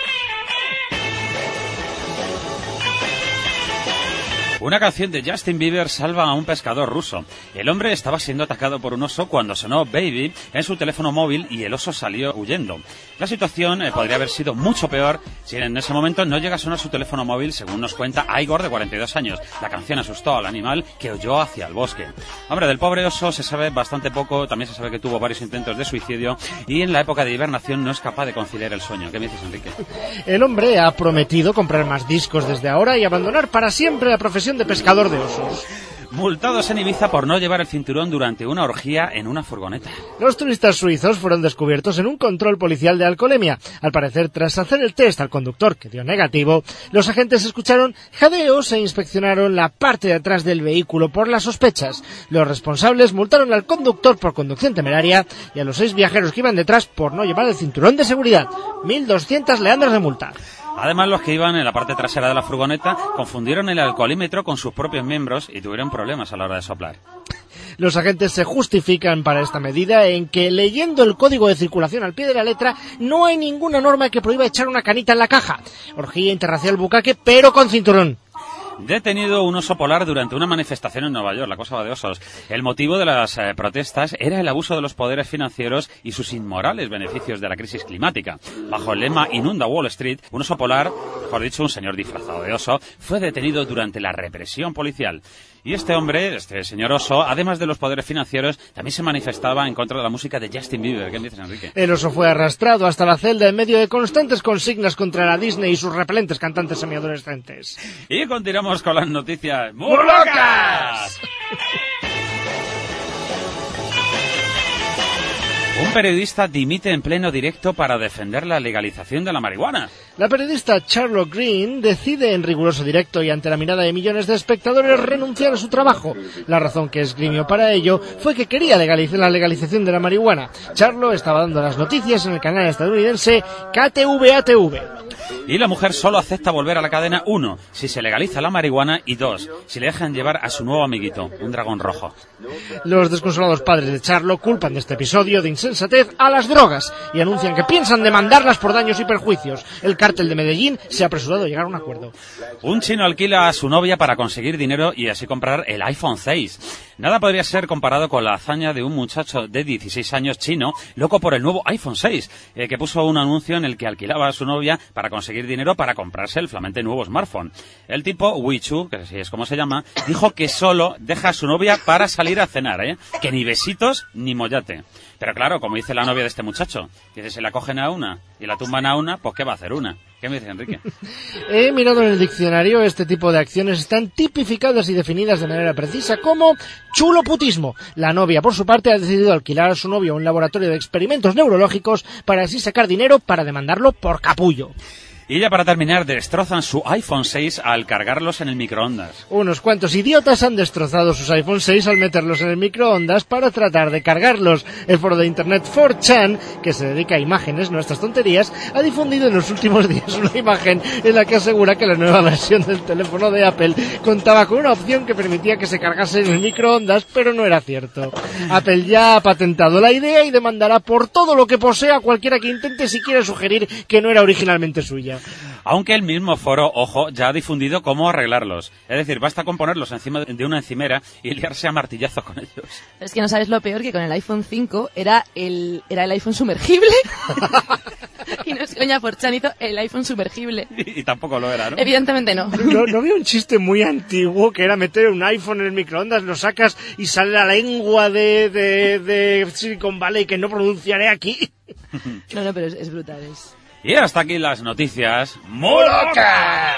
Una canción de Justin Bieber salva a un pescador ruso. El hombre estaba siendo atacado por un oso cuando sonó Baby en su teléfono móvil y el oso salió huyendo. La situación eh, podría haber sido mucho peor si en ese momento no llega a sonar su teléfono móvil, según nos cuenta Igor, de cuarenta y dos años. La canción asustó al animal, que huyó hacia el bosque. Hombre, del pobre oso se sabe bastante poco, también se sabe que tuvo varios intentos de suicidio y en la época de hibernación no es capaz de conciliar el sueño. ¿Qué me dices, Enrique? El hombre ha prometido comprar más discos desde ahora y abandonar para siempre la profesión de pescador de osos. Multados en Ibiza por no llevar el cinturón durante una orgía en una furgoneta. Los turistas suizos fueron descubiertos en un control policial de alcoholemia. Al parecer, tras hacer el test al conductor, que dio negativo, los agentes escucharon jadeos e inspeccionaron la parte de atrás del vehículo por las sospechas. Los responsables multaron al conductor por conducción temeraria y a los seis viajeros que iban detrás por no llevar el cinturón de seguridad. mil doscientas leandras de multa. Además, los que iban en la parte trasera de la furgoneta confundieron el alcoholímetro con sus propios miembros y tuvieron problemas a la hora de soplar. Los agentes se justifican para esta medida en que, leyendo el código de circulación al pie de la letra, no hay ninguna norma que prohíba echar una canita en la caja. Orgía interracial bucaque, pero con cinturón. Detenido un oso polar durante una manifestación en Nueva York. La cosa va de osos. El motivo de las eh, protestas era el abuso de los poderes financieros y sus inmorales beneficios de la crisis climática. Bajo el lema Inunda Wall Street, un oso polar, mejor dicho, un señor disfrazado de oso, fue detenido durante la represión policial. Y este hombre, este señor oso, además de los poderes financieros, también se manifestaba en contra de la música de Justin Bieber. ¿Qué me dices, Enrique? El oso fue arrastrado hasta la celda en medio de constantes consignas contra la Disney y sus repelentes cantantes semiadolescentes. Y continuamos con las noticias muy locas. Un periodista dimite en pleno directo para defender la legalización de la marihuana. La periodista Charlotte Green decide en riguroso directo y ante la mirada de millones de espectadores renunciar a su trabajo. La razón que esgrimió para ello fue que quería legalizar la legalización de la marihuana. Charlotte estaba dando las noticias en el canal estadounidense K T V A T V. Y la mujer solo acepta volver a la cadena, uno, si se legaliza la marihuana, y dos, si le dejan llevar a su nuevo amiguito, un dragón rojo. Los desconsolados padres de Charlotte culpan de este episodio de insensatez a las drogas y anuncian que piensan demandarlas por daños y perjuicios. El cártel de Medellín se ha apresurado a llegar a un acuerdo. Un chino alquila a su novia para conseguir dinero y así comprar el iPhone seis. Nada podría ser comparado con la hazaña de un muchacho de dieciséis años chino, loco por el nuevo iPhone seis, eh, que puso un anuncio en el que alquilaba a su novia para conseguir dinero para comprarse el flamante nuevo smartphone. El tipo, Wichu, que así es como se llama, dijo que solo deja a su novia para salir a cenar, ¿eh? Que ni besitos ni mollate. Pero claro, como dice la novia de este muchacho, que si se la cogen a una y la tumban a una, pues ¿qué va a hacer una? ¿Qué me dice Enrique? He mirado en el diccionario, este tipo de acciones están tipificadas y definidas de manera precisa como chuloputismo. La novia, por su parte, ha decidido alquilar a su novio a un laboratorio de experimentos neurológicos para así sacar dinero para demandarlo por capullo. Y ya para terminar, destrozan su iPhone seis al cargarlos en el microondas. Unos cuantos idiotas han destrozado sus iPhone seis al meterlos en el microondas para tratar de cargarlos. El foro de internet cuatro chan, que se dedica a imágenes, no a estas tonterías, ha difundido en los últimos días una imagen en la que asegura que la nueva versión del teléfono de Apple contaba con una opción que permitía que se cargase en el microondas, pero no era cierto. Apple ya ha patentado la idea y demandará por todo lo que posea a cualquiera que intente siquiera sugerir que no era originalmente suya. Aunque el mismo foro, ojo, ya ha difundido cómo arreglarlos. Es decir, basta con ponerlos encima de una encimera y liarse a martillazos con ellos. Es que no sabes lo peor, que con el iPhone cinco era el, era el iPhone sumergible. Y no es coña, por Chan hizo el iPhone sumergible. Y, y tampoco lo era, ¿no? Evidentemente no. no. No había un chiste muy antiguo que era meter un iPhone en el microondas, lo sacas y sale la lengua de, de, de Silicon Valley que no pronunciaré aquí. No, no, pero es, es brutal, es... Y hasta aquí las noticias muy locas.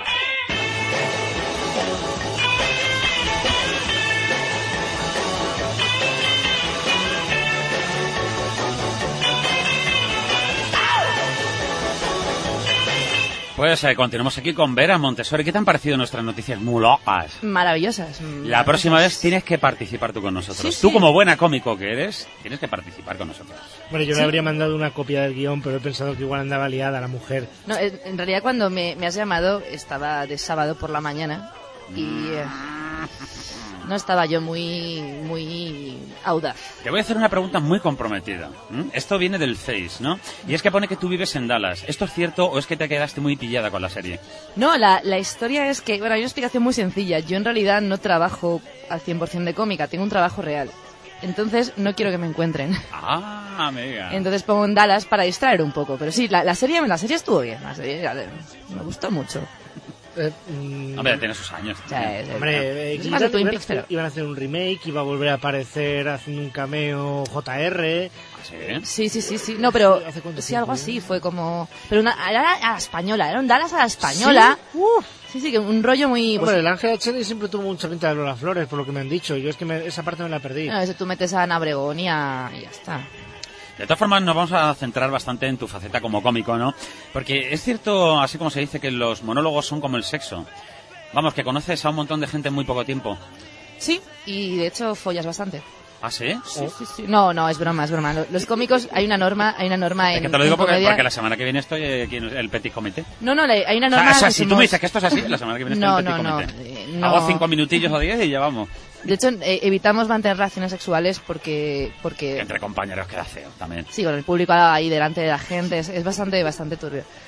Pues eh, continuamos aquí con Vera Montessori. ¿Qué te han parecido nuestras noticias muy locas? Maravillosas. La próxima vez tienes que participar tú con nosotros. Sí, tú, sí. como buena cómico que eres, tienes que participar con nosotros. Bueno, yo ¿Sí? le habría mandado una copia del guión, pero he pensado que igual andaba liada la mujer. No, en en realidad cuando me, me has llamado estaba de sábado por la mañana y eh, no estaba yo muy muy audaz. Te voy a hacer una pregunta muy comprometida. ¿Mm? Esto viene del Face, ¿no? Y es que pone que tú vives en Dallas. ¿Esto es cierto o es que te quedaste muy pillada con la serie? No, la, la historia es que, bueno, hay una explicación muy sencilla. Yo en realidad no trabajo al cien por ciento de cómica, tengo un trabajo real. Entonces no quiero que me encuentren. Ah, amiga. Entonces pongo en Dallas para distraer un poco. Pero sí, la, la serie la serie estuvo bien. La serie la- me gustó mucho. Eh, mm, Hombre, tiene sus años. O sea, es- Hombre, eh, es más de iban, Twin iban a Peaks, hacer, pero... iban a hacer un remake, iba a volver a aparecer haciendo un cameo J R. ¿Sí? Sí, sí, sí, sí. No, pero ¿Hace cuánto sí, tiempo, algo eh? así. Fue como... Pero una, era a la española. Era un Dallas a la española. ¿Sí? Uf. Sí, sí, que un rollo muy... Hombre, Pues, el Ángel H D siempre tuvo mucha pinta de Lola Flores, por lo que me han dicho. Yo es que me- esa parte me la perdí. no, ese tú metes a Ana Obregón y, a- y ya está. De todas formas, nos vamos a centrar bastante en tu faceta como cómico, ¿no? Porque es cierto, así como se dice, que los monólogos son como el sexo. Vamos, que conoces a un montón de gente en muy poco tiempo. Sí, y de hecho follas bastante. ¿Ah, sí? Sí, sí, sí. No, no, es broma, es broma. Lo- Los cómicos, hay una norma, hay una norma en, Es que te lo digo en porque, comedia. porque la semana que viene estoy aquí en el Petit Comité. No, no, le- hay una O sea, norma... o sea, que si tú somos- me dices que esto es así, la semana que viene No, estoy en el no, Petit no, Comité. eh, no. Hago cinco minutillos o diez y ya vamos. De hecho, eh, evitamos mantener relaciones sexuales porque... porque Entre compañeros queda feo también. sí, con el público ahí delante de la gente, es, es bastante, bastante turbio.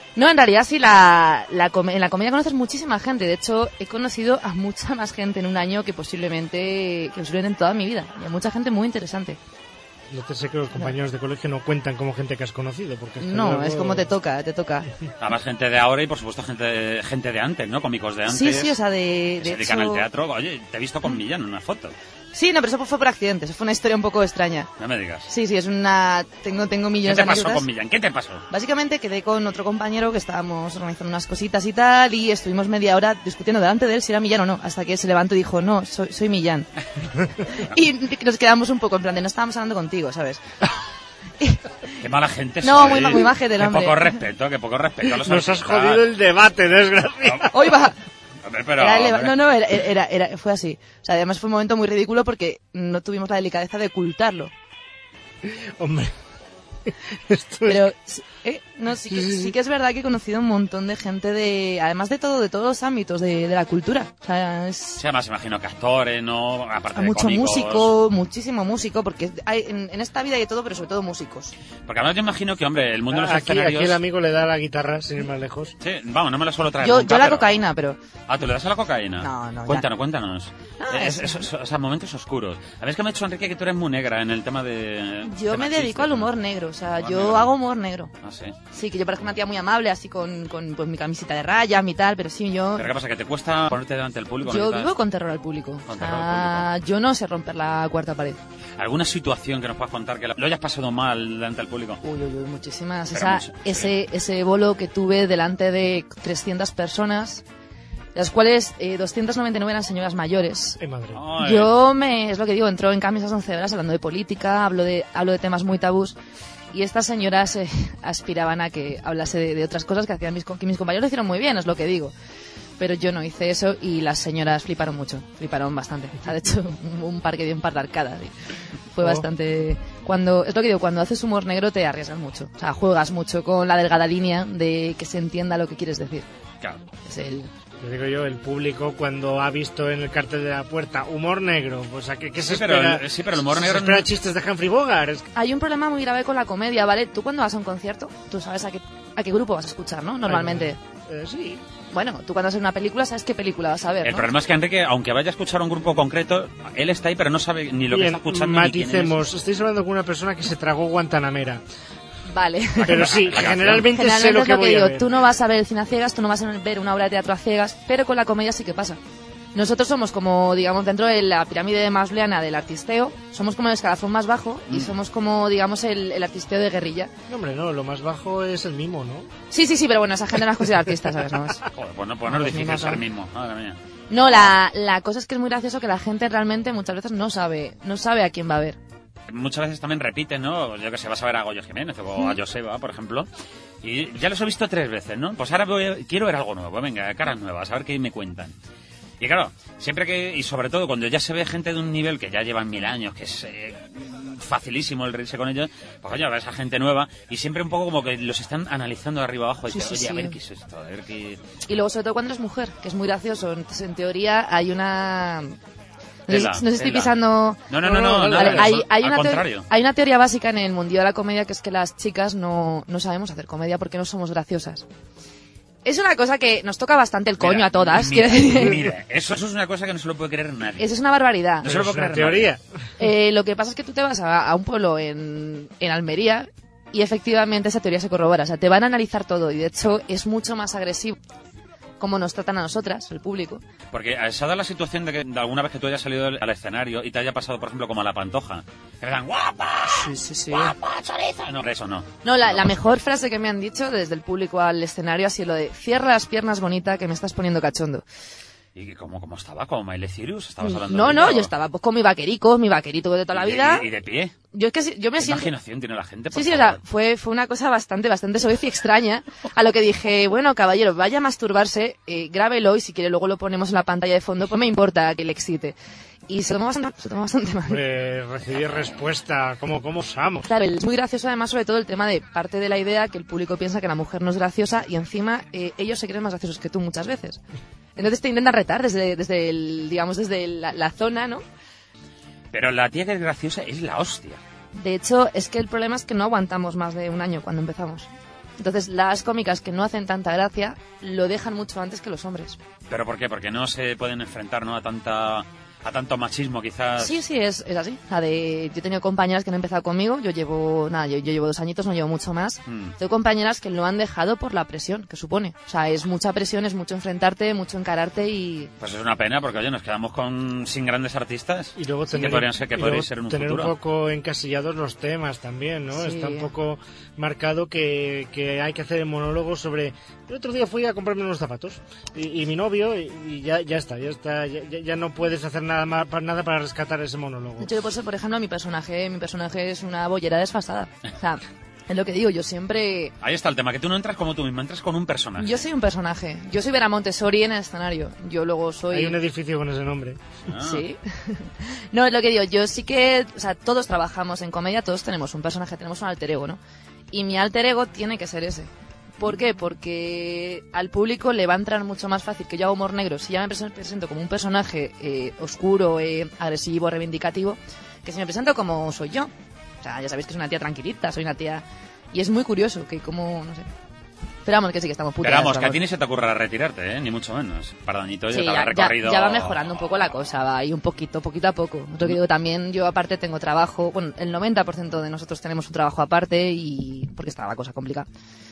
No, en realidad sí, la, la com- en la comedia conoces muchísima gente. De hecho, he conocido a mucha más gente en un año que posiblemente, que posiblemente en toda mi vida. Y a mucha gente muy interesante. No te sé que los compañeros de colegio no cuentan como gente que has conocido. Porque es que No, luego- es como te toca, te toca. Además, gente de ahora y, por supuesto, gente gente de antes, ¿no? Cómicos de antes. Sí, sí, o sea, de, que se de dedican hecho... al teatro. Oye, te he visto con Millán en una foto. Sí, no, pero eso fue por accidente. Eso fue una historia un poco extraña. No me digas. Sí, sí, es una... Tengo, tengo ¿Qué millones te de pasó anécdotas. con Millán? ¿Qué te pasó? Básicamente quedé con otro compañero que estábamos organizando unas cositas y tal, y estuvimos media hora discutiendo delante de él si era Millán o no, hasta que se levantó y dijo, no, soy, soy Millán. Y nos quedamos un poco en plan de, no estábamos hablando contigo, ¿sabes? Qué mala gente No, soy. muy ma- muy maje del Qué hombre. poco respeto, qué poco respeto a los Nos has artistas. jodido el debate, desgracia. Hoy va... Hombre, pero... Era eleva- hombre, no, no, era, era, era- fue así. O sea, además fue un momento muy ridículo porque no tuvimos la delicadeza de ocultarlo. Hombre. Esto es- Pero, eh, no, sí que, sí que es verdad que he conocido un montón de gente de, además de todo, de todos los ámbitos de, de la cultura. O sea, es Sí, además imagino que actores, ¿no? Aparte a de mucho cómicos. músico, muchísimo músico, porque hay, en, en esta vida hay de todo, pero sobre todo músicos. Porque además yo imagino que, hombre, el mundo de los aquí, escenarios... aquí el amigo le da la guitarra, sin ir más lejos. Sí, vamos, no me la suelo traer Yo, nunca, yo la pero- cocaína, pero... Ah, ¿tú le das a la cocaína? No, no, ya. Cuéntanos, cuéntanos. No, es, es- es- es- o sea, momentos oscuros. A ver, es que me ha dicho Enrique que tú eres muy negra en el tema de... Yo tema me dedico chiste, al ¿no? humor negro, o sea, Humor yo negro. hago humor negro. Ah, sí. Sí, que yo parezco una tía muy amable, así con, con pues, mi camisita de rayas, mi tal, pero sí, yo... ¿Pero qué pasa? ¿Que te cuesta ponerte delante del público? Yo ¿Necesitas vivo con terror al público. Con O terror sea, al yo no sé romper la cuarta pared. ¿Alguna situación que nos puedas contar que lo hayas pasado mal delante del público? Uy, uy, uy, muchísimas. Pero Esa, mucho, ese, ese bolo que tuve delante de trescientas personas, de las cuales eh, doscientas noventa y nueve eran señoras mayores. Ay, madre. Ay, Yo me, es lo que digo, entro en camisas once horas hablando de política, hablo de, hablo de temas muy tabús. Y estas señoras eh, aspiraban a que hablase de, de otras cosas que hacían mis, co- que mis compañeros lo hicieron muy bien, es lo que digo. Pero yo no hice eso y las señoras fliparon mucho, fliparon bastante. O sea, de hecho, un, un par que dio un par de arcadas. Y fue Oh. bastante... Cuando, es lo que digo, cuando haces humor negro te arriesgas mucho. O sea, juegas mucho con la delgada línea de que se entienda lo que quieres decir. claro. Es el... Le digo yo, el público cuando ha visto en el cartel de la puerta humor negro, pues a qué, qué se Sí, pero espera. el- sí, pero el humor Se negro espera no- chistes de Humphrey Bogart. Es que- Hay un problema muy grave con la comedia, ¿vale? Tú cuando vas a un concierto, tú sabes a qué, a qué grupo vas a escuchar, ¿no? Normalmente. Eh, sí. Bueno, tú cuando vas a ver una película sabes qué película vas a ver, El ¿no? problema es que Enrique, aunque vaya a escuchar a un grupo concreto, él está ahí, pero no sabe ni lo que Bien, está escuchando ni quién es. maticemos. Estáis hablando con una persona que se tragó Guantanamera. Vale. Pero sí, la canción. generalmente, sé Generalmente lo es que lo que voy a digo, ver. tú no vas a ver el cine a ciegas, tú no vas a ver una obra de teatro a ciegas, pero con la comedia sí que pasa. Nosotros somos como, digamos, dentro de la pirámide masleana del artisteo, somos como el escalafón más bajo y somos como, digamos, el, el artisteo de guerrilla. No, hombre, no, lo más bajo es el mimo, ¿no? Sí, sí, sí, pero bueno, esa gente no es considerada artista, ¿sabes? No, es- Joder, pues no, pues no es Los difícil mismos, ser ¿no? mismo. Madre mía. no la, la cosa es que es muy gracioso que la gente realmente muchas veces no sabe, no sabe a quién va a ver. Muchas veces también repiten, ¿no? Yo que sé, vas a ver a Goyo Jiménez o a Joseba, por ejemplo. Y ya los he visto tres veces, ¿no? Pues ahora voy- quiero ver algo nuevo. Venga, caras nuevas, a ver qué me cuentan. Y claro, siempre que, y sobre todo cuando ya se ve gente de un nivel que ya llevan mil años, que es eh, facilísimo el reírse con ellos, pues coño, ves a gente nueva y siempre un poco como que los están analizando de arriba abajo y Sí, dices, sí, oye, a sí. ver qué es esto, a ver qué... Y luego, sobre todo cuando eres mujer, que es muy gracioso. Entonces, en teoría, hay una... No sé, Tela, no sé si estoy tela. pisando... No, no, no, no, no, Vale, no, hay, al- hay al una teo- contrario. hay una teoría básica en el mundillo de la comedia que es que las chicas no, no sabemos hacer comedia porque no somos graciosas. Es una cosa que nos toca bastante el coño Mira, a todas. Mira, quiero decir. mira, eso, eso es una cosa que no se lo puede creer nadie. Eso es una barbaridad. No se lo Es puedo una creer teoría. Eh, lo que pasa es que tú te vas a, a un pueblo en, en Almería y efectivamente esa teoría se corrobora. O sea, te van a analizar todo y de hecho es mucho más agresivo como nos tratan a nosotras, el público. Porque eh, se ha dado la situación de que de alguna vez que tú hayas salido al al escenario y te haya pasado, por ejemplo, como a la Pantoja. Que me dan, ¡guapa! Sí, sí, sí. ¡Guapa, chorizo! No, eso no. No, la, la mejor frase que me han dicho desde el público al escenario ha sido lo de cierra las piernas, bonita, que me estás poniendo cachondo. ¿Y cómo, cómo estaba? ¿Como Miley Cyrus? ¿Estabas hablando No, de no, ella, yo o- estaba pues con mi vaquerico, mi vaquerito de toda la y de- vida. Y, y de pie. Yo es que si- yo me ¿Qué siento... imaginación tiene la gente? Por Sí, sí, o favor? sea, fue, fue una cosa bastante, bastante soez y extraña. A lo que dije, bueno, caballero, vaya a masturbarse, eh, grábelo y si quiere luego lo ponemos en la pantalla de fondo, pues me importa que le excite. Y se tomó bastante, se tomó bastante mal. Hombre, recibí respuesta. ¿Cómo, cómo usamos? Claro, es muy gracioso además sobre todo el tema de parte de la idea que el público piensa que la mujer no es graciosa y encima eh, ellos se creen más graciosos que tú muchas veces. Entonces te intentan retar desde, desde el, digamos, desde la, la zona, ¿no? Pero la tía que es graciosa es la hostia. De hecho, es que el problema es que no aguantamos más de un año cuando empezamos. Entonces, las cómicas que no hacen tanta gracia lo dejan mucho antes que los hombres. ¿Pero por qué? Porque no se pueden enfrentar, ¿no?, a tanta... a tanto machismo, quizás. Sí, sí, es, es así. La de, yo he tenido compañeras que han empezado conmigo, yo llevo, nada, yo, yo llevo dos añitos, no llevo mucho más. Mm. Tengo compañeras que lo han dejado por la presión que supone. O sea, es mucha presión, es mucho enfrentarte, mucho encararte y... Pues es una pena, porque oye, nos quedamos con sin grandes artistas. Y luego tener, que podrían ser, que podrían ser en un tener futuro. un poco encasillados los temas también, ¿no? Sí. Está un poco marcado que, que hay que hacer el monólogo sobre... El otro día fui a comprarme unos zapatos y, y mi novio y, y ya, ya está, ya está, ya, ya no puedes hacer nada más, nada para rescatar ese monólogo. Yo, por, por ejemplo, mi personaje, mi personaje es una bollera desfasada. O sea, es lo que digo, yo siempre... Ahí está el tema, que tú no entras como tú mismo, entras con un personaje. Yo soy un personaje. Yo soy Vera Montessori en el escenario. Yo luego soy... Hay un edificio con ese nombre. Ah. Sí. No, es lo que digo, yo sí que... O sea, todos trabajamos en comedia, todos tenemos un personaje, tenemos un alter ego, ¿no? Y mi alter ego tiene que ser ese. ¿Por qué? Porque al público le va a entrar mucho más fácil que yo haga humor negro si ya me presento como un personaje eh, oscuro, eh, agresivo, reivindicativo, que si me presento como soy yo. O sea, ya sabéis que soy una tía tranquilita, soy una tía... Y es muy curioso que como, no sé... Pero vamos, que sí que estamos putas. Pero vamos, que a ti ni se te ocurra retirarte, ¿eh? Ni mucho menos. Para Dañito sí, ya te ya, habrá recorrido... ya va mejorando un poco la cosa, va ahí un poquito, poquito a poco. Otro que digo, también yo aparte tengo trabajo... Bueno, el noventa por ciento de nosotros tenemos un trabajo aparte y... porque está la cosa complicada.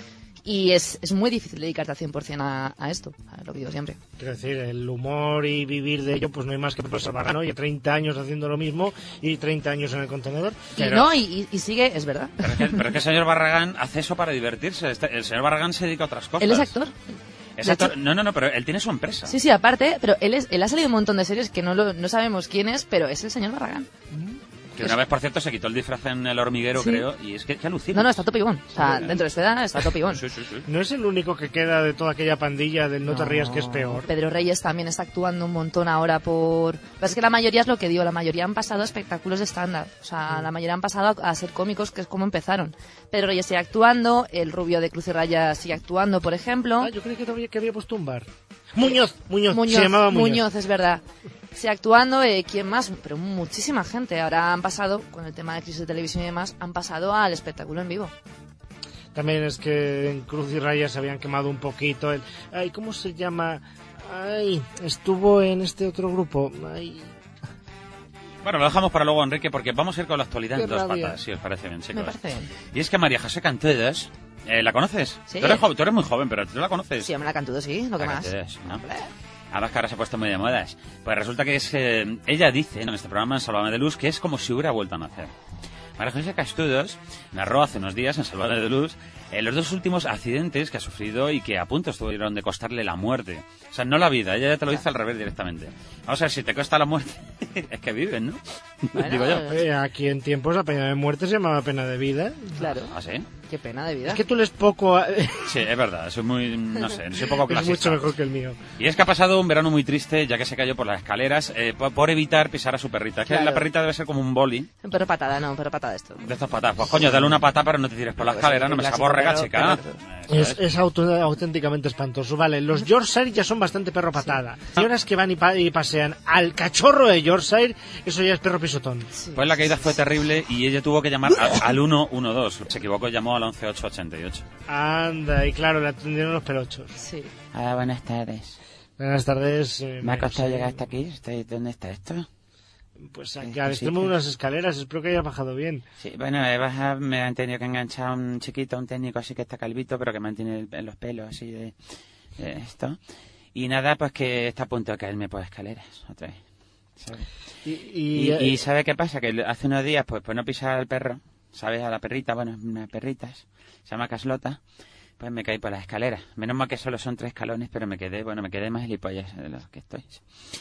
Y es, es muy difícil dedicarte al cien por ciento a, a esto, a lo que digo siempre. Quiero decir, el humor y vivir de ello, pues no hay más que preservar, ¿no? Y treinta años haciendo lo mismo y treinta años en el contenedor. Pero... Y no, y, y sigue, es verdad. Pero es, que, pero es que el señor Barragán hace eso para divertirse. Este, el señor Barragán se dedica a otras cosas. Él es actor. ¿Es actor? Hecho, no, no, no, pero él tiene su empresa. Sí, sí, aparte, pero él, es, él ha salido un montón de series que no, lo, no sabemos quién es, pero es el señor Barragán. Mm. Que una vez, por cierto, se quitó el disfraz en El Hormiguero, sí. creo, y es que, que alucina. No, no, está topibón. O sea, dentro de su edad está topibón. Sí, sí, sí. No es el único que queda de toda aquella pandilla del No, no te rías que es peor. Pedro Reyes también está actuando un montón ahora por... Pero es que la mayoría es lo que digo, la mayoría han pasado a espectáculos de estándar. O sea, sí. La mayoría han pasado a, a ser cómicos, que es como empezaron. Pedro Reyes sigue actuando, el rubio de Cruz y Raya sigue actuando, por ejemplo. Ah, yo creí que todavía que había puesto un bar. Muñoz, Muñoz, Muñoz, se llamaba Muñoz. Muñoz, es verdad. Sí, actuando, eh, ¿quién más? Pero muchísima gente. Ahora han pasado, con el tema de crisis de televisión y demás, han pasado al espectáculo en vivo. También es que en Cruz y Raya se habían quemado un poquito. El, ay, ¿cómo se llama? Ay, estuvo en este otro grupo. Ay. Bueno, lo dejamos para luego, Enrique, porque vamos a ir con la actualidad Qué en dos rabia. patas, si os parece bien, chicos. Me parece bien. Y es que María José Cantudos, eh, ¿la conoces? Sí. Tú eres, joven, tú eres muy joven, pero ¿tú la conoces? Sí, me la cantudo, sí, lo que La más. Cantudos, ¿no? Además que ahora se ha puesto muy de modas. Pues resulta que es eh, ella dice en este programa en Sálvame de Luz que es como si hubiera vuelto a nacer. María José Cantudos narró hace unos días en Sálvame de Luz eh, los dos últimos accidentes que ha sufrido y que a punto estuvieron de costarle la muerte. O sea, no la vida, ella ya te lo dice al revés directamente. Vamos a ver, si te cuesta la muerte, es que viven, ¿no? Bueno, Digo yo. Eh, aquí en tiempos la pena de muerte se llamaba pena de vida. Claro. ¿Ah, sí? Qué pena de vida. Es que tú lees poco... A... Sí, es verdad, soy muy, no sé, soy poco es clasista. mucho mejor que el mío. Y es que ha pasado un verano muy triste, ya que se cayó por las escaleras, eh, por, por evitar pisar a su perrita. Es que Claro. la perrita debe ser como un boli Pero patada, no, pero patada esto. de estas patas. Pues coño, dale una pata, pero no te tires por la Pues escalera, sí, no me clásico, saborrega, pero- chica. pero- Eso Es, es. es auto- auténticamente espantoso. Vale, los Yorkshire ya son bastante perro patada. Señoras que van y, pa- y pasean al cachorro de Yorkshire, eso ya es perro pisotón. Sí. Pues la caída fue terrible y ella tuvo que llamar a- al uno uno dos. Se equivocó, llamó al once ocho ochenta y ocho. Anda, y claro, le atendieron los pelochos. Sí. Hola, buenas tardes. Buenas tardes. eh, Me ha costado sí. llegar hasta aquí. Estoy- ¿Dónde está esto? Pues Eh, aquí al sí, extremo que- de unas escaleras, espero que haya bajado bien. Sí, bueno, he bajado, me han tenido que enganchar a un chiquito, un técnico así que está calvito, pero que mantiene el- los pelos así de, de esto. Y nada, pues que está a punto de caerme por escaleras, otra vez. ¿Sabes? Y, Y, y, y eh, ¿sabe qué pasa? Que hace unos días, pues, pues no pisar al perro, ¿sabes? A la perrita, bueno, unas perritas, se llama Caslota, pues me caí por las escaleras. Menos mal que solo son tres escalones, pero me quedé, bueno, me quedé más gilipollas de los que estoy.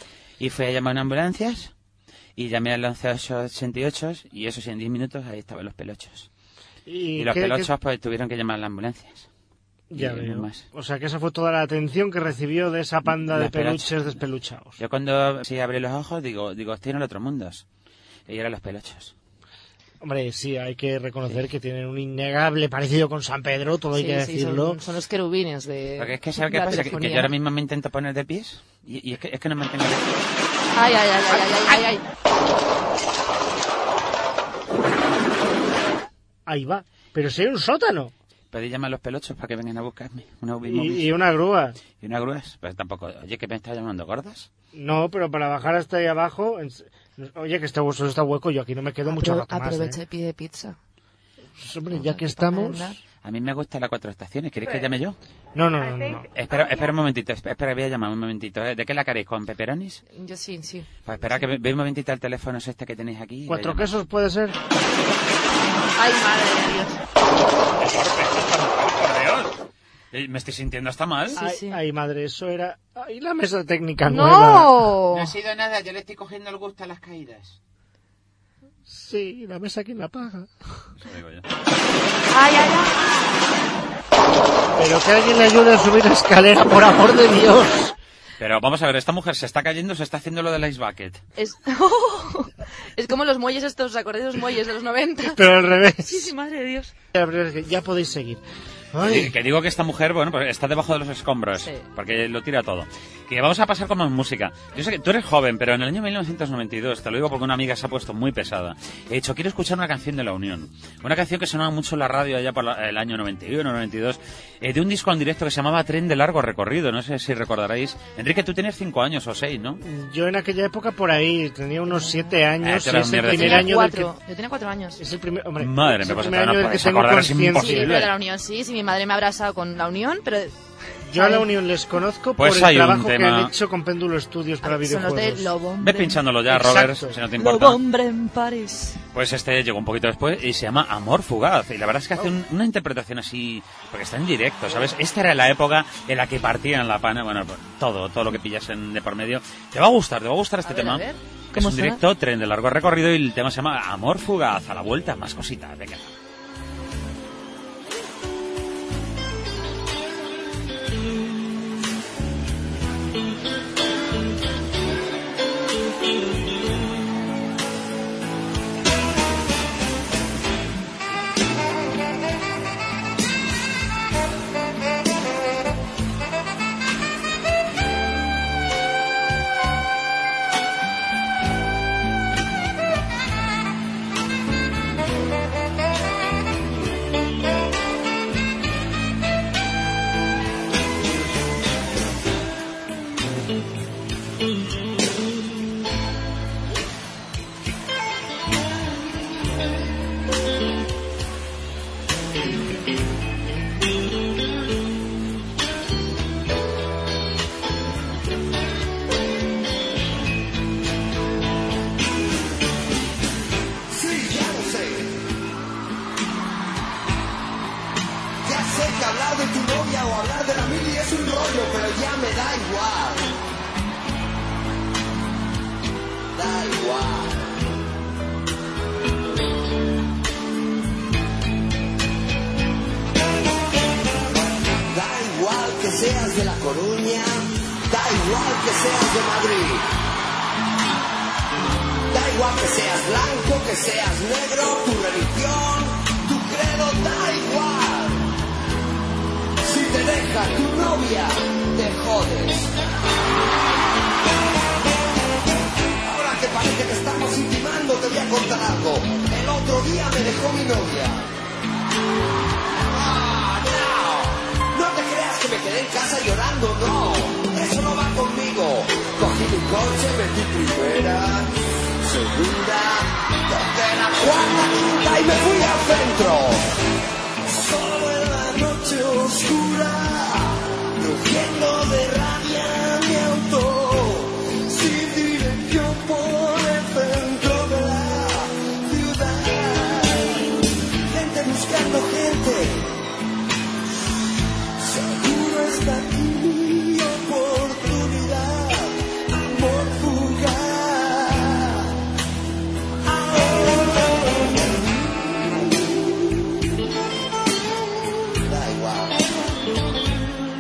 Y fui a llamar a una ambulancias, y llamé al once ocho ochenta y ocho, y eso sí, en diez minutos ahí estaban los pelochos. y Y los ¿qué- pelochos, qué- pues, tuvieron que llamar a las ambulancias. Ya y veo. más. O sea que esa fue toda la atención que recibió de esa panda de Los peluches. peluches despeluchados. Yo cuando sí abrí los ojos, digo, digo, estoy en el otro mundo. Y eran los pelochos. Hombre, sí, hay que reconocer que tienen un innegable parecido con San Pedro, todo hay Sí, que sí, decirlo. son, son los querubines de. Porque es que, ¿sabes qué de la pasa? Que, que telefonía. yo ahora mismo me intento poner de pies y, y es, que, es que no me mantengo de pies. Ay, ay, ay, ay, ay, ay, ay. Ahí va. Pero si hay un sótano. Pedí llamar a los pelochos para que vengan a buscarme. Una y, y una grúa. ¿Y una grúa? Pues tampoco. Oye, ¿qué me estás llamando, gordas? No, pero para bajar hasta ahí abajo... En... Oye, que este hueso está hueco, yo aquí no me quedo Apro mucho rato más. Aprovecha ¿eh? y pide pizza. Pues, hombre, ya que estamos... A mí me gusta las cuatro estaciones. ¿Queréis que llame yo? No, no, no. no, no. Espera, espera un momentito. Espera, voy a llamar un momentito. ¿eh? ¿De qué la queréis? ¿Con pepperonis? Yo sí, sí. Pues espera que ve, ve un momentito el teléfono este que tenéis aquí. ¿Cuatro quesos puede ser? Ay, madre de Dios. ¡Por Dios! Me estoy sintiendo hasta mal. Sí, ay, sí. ay, madre, eso era... Ay, la mesa técnica ¡No! nueva. No ha sido nada, yo le estoy cogiendo el gusto a las caídas. Sí, la mesa quién la paga. Eso digo yo. ¡Ay, ay, ay! Pero que alguien le ayude a subir la escalera, por amor de Dios. Pero vamos a ver, esta mujer se está cayendo, se está haciendo lo del ice bucket. Es, es como los muelles estos, ¿os acordáis de los muelles de los noventa? Pero al revés. Sí, sí, madre de Dios. Ya podéis seguir. Que, que digo que esta mujer, bueno, pues está debajo de los escombros, sí. porque lo tira todo. Que vamos a pasar con más música. Yo sé que tú eres joven, pero en el año mil novecientos noventa y dos, te lo digo porque una amiga se ha puesto muy pesada. He dicho, quiero escuchar una canción de La Unión. Una canción que sonaba mucho en la radio allá por la, el año noventa y uno, noventa y dos, eh, de un disco en directo que se llamaba Tren de Largo Recorrido. No sé si recordaréis. Enrique, tú tenías cinco años o seis, ¿no? Yo en aquella época por ahí tenía unos siete años. Eh, es el primer año del que... Yo tenía cuatro años. Es el primer, hombre, Madre es me el pasa, primer no año del puedes que tengo acordar, es conciencia. imposible. Sí, pero de La Unión sí, sí, mi madre me ha abrazado con La Unión, pero... Yo a La Unión les conozco Pues por el hay un trabajo que tema- han hecho con Péndulo Estudios para Son los de videojuegos. Lobo Hombre. Ve pinchándolo ya, Exacto. Robert, si no te Lobo importa. Hombre en París. Pues este llegó un poquito después y se llama Amor Fugaz. Y la verdad es que hace un- una interpretación así, porque está en directo, ¿sabes? Esta era la época en la que partían la pana, bueno, pues, todo, todo lo que pillasen de por medio. Te va a gustar, te va a gustar este A ver, tema. a ver. Es ¿Cómo un suena? directo, tren de largo recorrido, y el tema se llama Amor Fugaz. A la vuelta, más cositas, venga. Sí, ya lo sé. Ya sé que hablar de tu novia o hablar de la mili es un rollo, pero ya me da igual. Da igual. Da igual que seas de La Coruña, da igual que seas de Madrid. Da igual que seas blanco, que seas negro, tu religión, tu credo, da igual. Si te deja tu novia, te jodes. Ahora que parece que estamos intimando, te voy a contar algo. El otro día me dejó mi novia. Ah, no. No te creas que me quedé en casa llorando, no. Eso no va conmigo. Cogí mi coche, metí primera, segunda, toqué la cuarta, quinta y me fui al centro. Solo en la noche oscura, rugiendo de rabia mi auto, sin dirección por el centro de la ciudad. Gente buscando gente, seguro está aquí mi oportunidad. Amor fugaz. Da igual.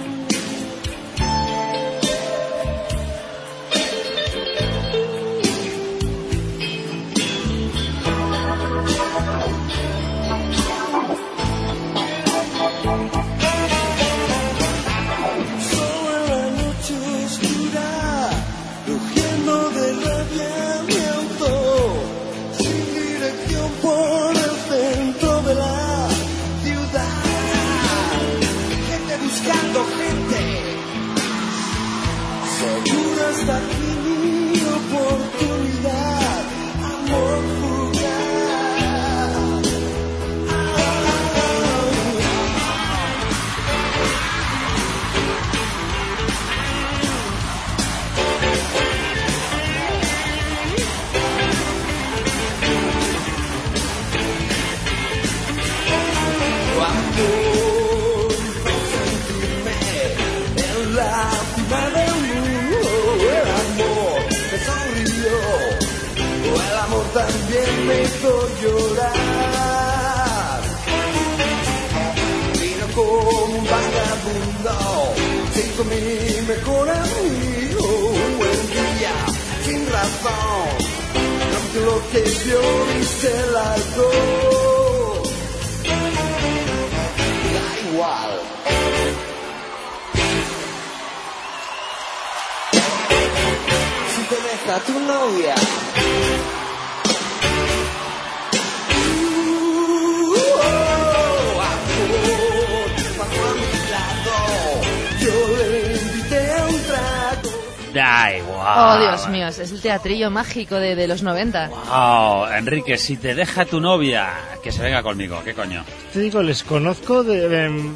Solo en la noche oscura, rugiendo de rabia mi auto, sin dirección por el centro de la ciudad. a mi mejor amigo. Buen día, sin razón, cambio lo que yo y se largó. Da igual. Si te deja tu novia, Da igual. Oh, Dios mío, es el teatrillo mágico de, de los noventa. Wow, Enrique, si te deja tu novia, que se venga conmigo, ¿qué coño? Te digo, les conozco de... de-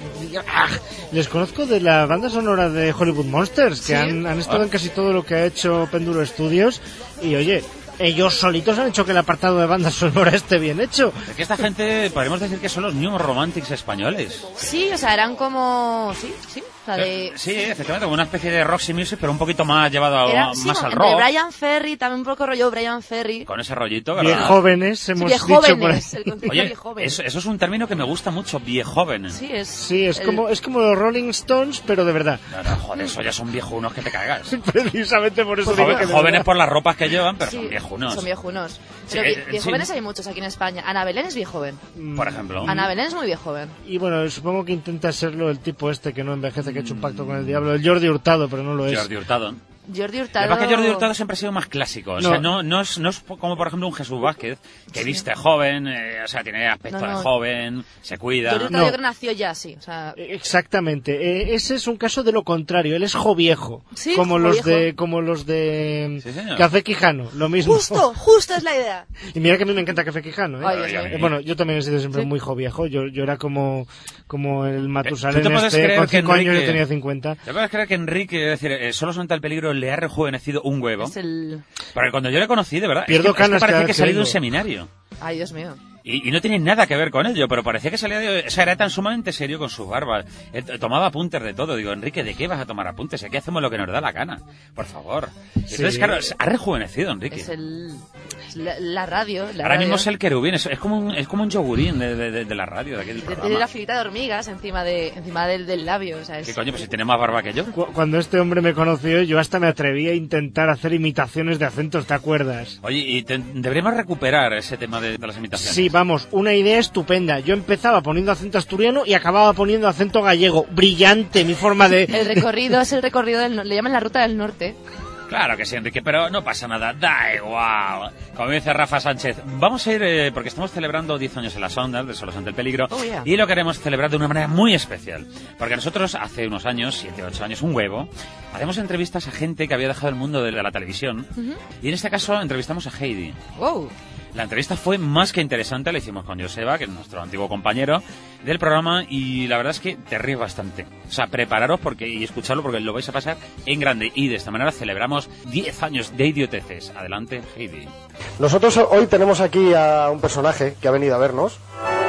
ah, les conozco de la banda sonora de Hollywood Monsters, que ¿Sí? han, han estado en casi todo lo que ha hecho Péndulo Studios, y oye, ellos solitos han hecho que el apartado de banda sonora esté bien hecho. Es que esta gente, podríamos decir que son los New Romantics españoles. Sí, o sea, eran como... Sí, sí, o sea, de... Eh, Sí, efectivamente, como una especie de Roxy Music, pero un poquito más llevado a, Era, sí, más al entre rock. Brian Ferry, también un poco rollo Brian Ferry. Con ese rollito, Bien ¿verdad? jóvenes, hemos dicho por ahí. Viejóvenes, el concepto Oye, viejóvenes. eso, eso es un término que me gusta mucho, viejoven. Sí, es... Sí, es el- como es como los Rolling Stones, pero de verdad. No, no, joder, eso ya son viejunos que te cagas. Precisamente por eso digo Joven- que de jóvenes verdad. por las ropas que llevan, pero Sí, son viejunos. Son viejunos. Sí, Pero eh, vie- viejóvenes sí. hay muchos aquí en España. Ana Belén es viejoven. Por ejemplo. Ana Belén es muy viejoven. Y bueno, supongo que intenta serlo el tipo este que no envejece, que ha hecho un pacto con el diablo, el Jordi Hurtado, pero no lo es. Jordi Hurtado. Jordi Lo Hurtado... que pasa es que Jordi Hurtado siempre ha sido más clásico. O No. sea, no, no, es, no es como, por ejemplo, un Jesús Vázquez, que viste joven, eh, o sea, tiene aspecto No, no. de joven, se cuida. Jordi Hurtado No. yo creo que nació ya así. O sea, Exactamente, eh, ese es un caso de lo contrario, él es joviejo, Sí, como los joviejo. de como los de Sí, señor. Café Quijano, lo mismo. justo, justo es la idea. Y mira que a mí me encanta Café Quijano, ¿eh? Ay, Dios Ay, mío. Eh, bueno, yo también he sido siempre Sí. muy joviejo, yo, yo era como, como el Matusalén ¿Tú te puedes este, creer con que cinco años Enrique- yo tenía cincuenta. ¿Te puedes creer que Enrique, es decir, eh, solo Sonata el Peligro le ha rejuvenecido un huevo? Es el... Porque cuando yo le conocí, de verdad, Pierdo es que, es que canas cada parecía vez que que salía de un oigo. seminario. Ay, Dios mío. Y, y no tiene nada que ver con ello, pero parecía que salía de... O sea, era tan sumamente serio con sus barbas. Eh, t- tomaba apuntes de todo. Digo, Enrique, ¿de qué vas a tomar apuntes? Aquí hacemos lo que nos da la gana. Por favor. Entonces, Sí. claro, se- ha rejuvenecido, Enrique. Es el... es la, la radio. La Ahora radio. mismo es el querubín. Es, es como un, es como un yogurín de, de- de- de la radio, de aquí del De- Tiene programa. la filita de hormigas encima, de, encima del, del labio. O sea, es... ¿Qué coño? Pues si tiene más barba que yo. Cu- Cuando este hombre me conoció, yo hasta me atreví a intentar hacer imitaciones de acentos, ¿te acuerdas? Oye, y te- deberíamos recuperar ese tema de, de las imitaciones. Sí, vamos, una idea estupenda. Yo empezaba poniendo acento asturiano y acababa poniendo acento gallego. Brillante mi forma de... El recorrido es el recorrido del... no- Le llaman la ruta del norte. Claro que sí, Enrique, pero no pasa nada, da igual. Como dice Rafa Sánchez, vamos a ir, eh, porque estamos celebrando diez años en las ondas de Solos ante el Peligro, Oh, yeah. y lo queremos celebrar de una manera muy especial. Porque nosotros, hace unos años, siete, ocho años, un huevo, hacemos entrevistas a gente que había dejado el mundo de la televisión, y en este caso entrevistamos a Heidi. Wow. La entrevista fue más que interesante, la hicimos con Joseba, que es nuestro antiguo compañero del programa, y la verdad es que te ríes bastante. O sea, prepararos porque y escucharlo porque lo vais a pasar en grande. Y de esta manera celebramos diez años de idioteces. Adelante, Heidi. Nosotros hoy tenemos aquí a un personaje que ha venido a vernos.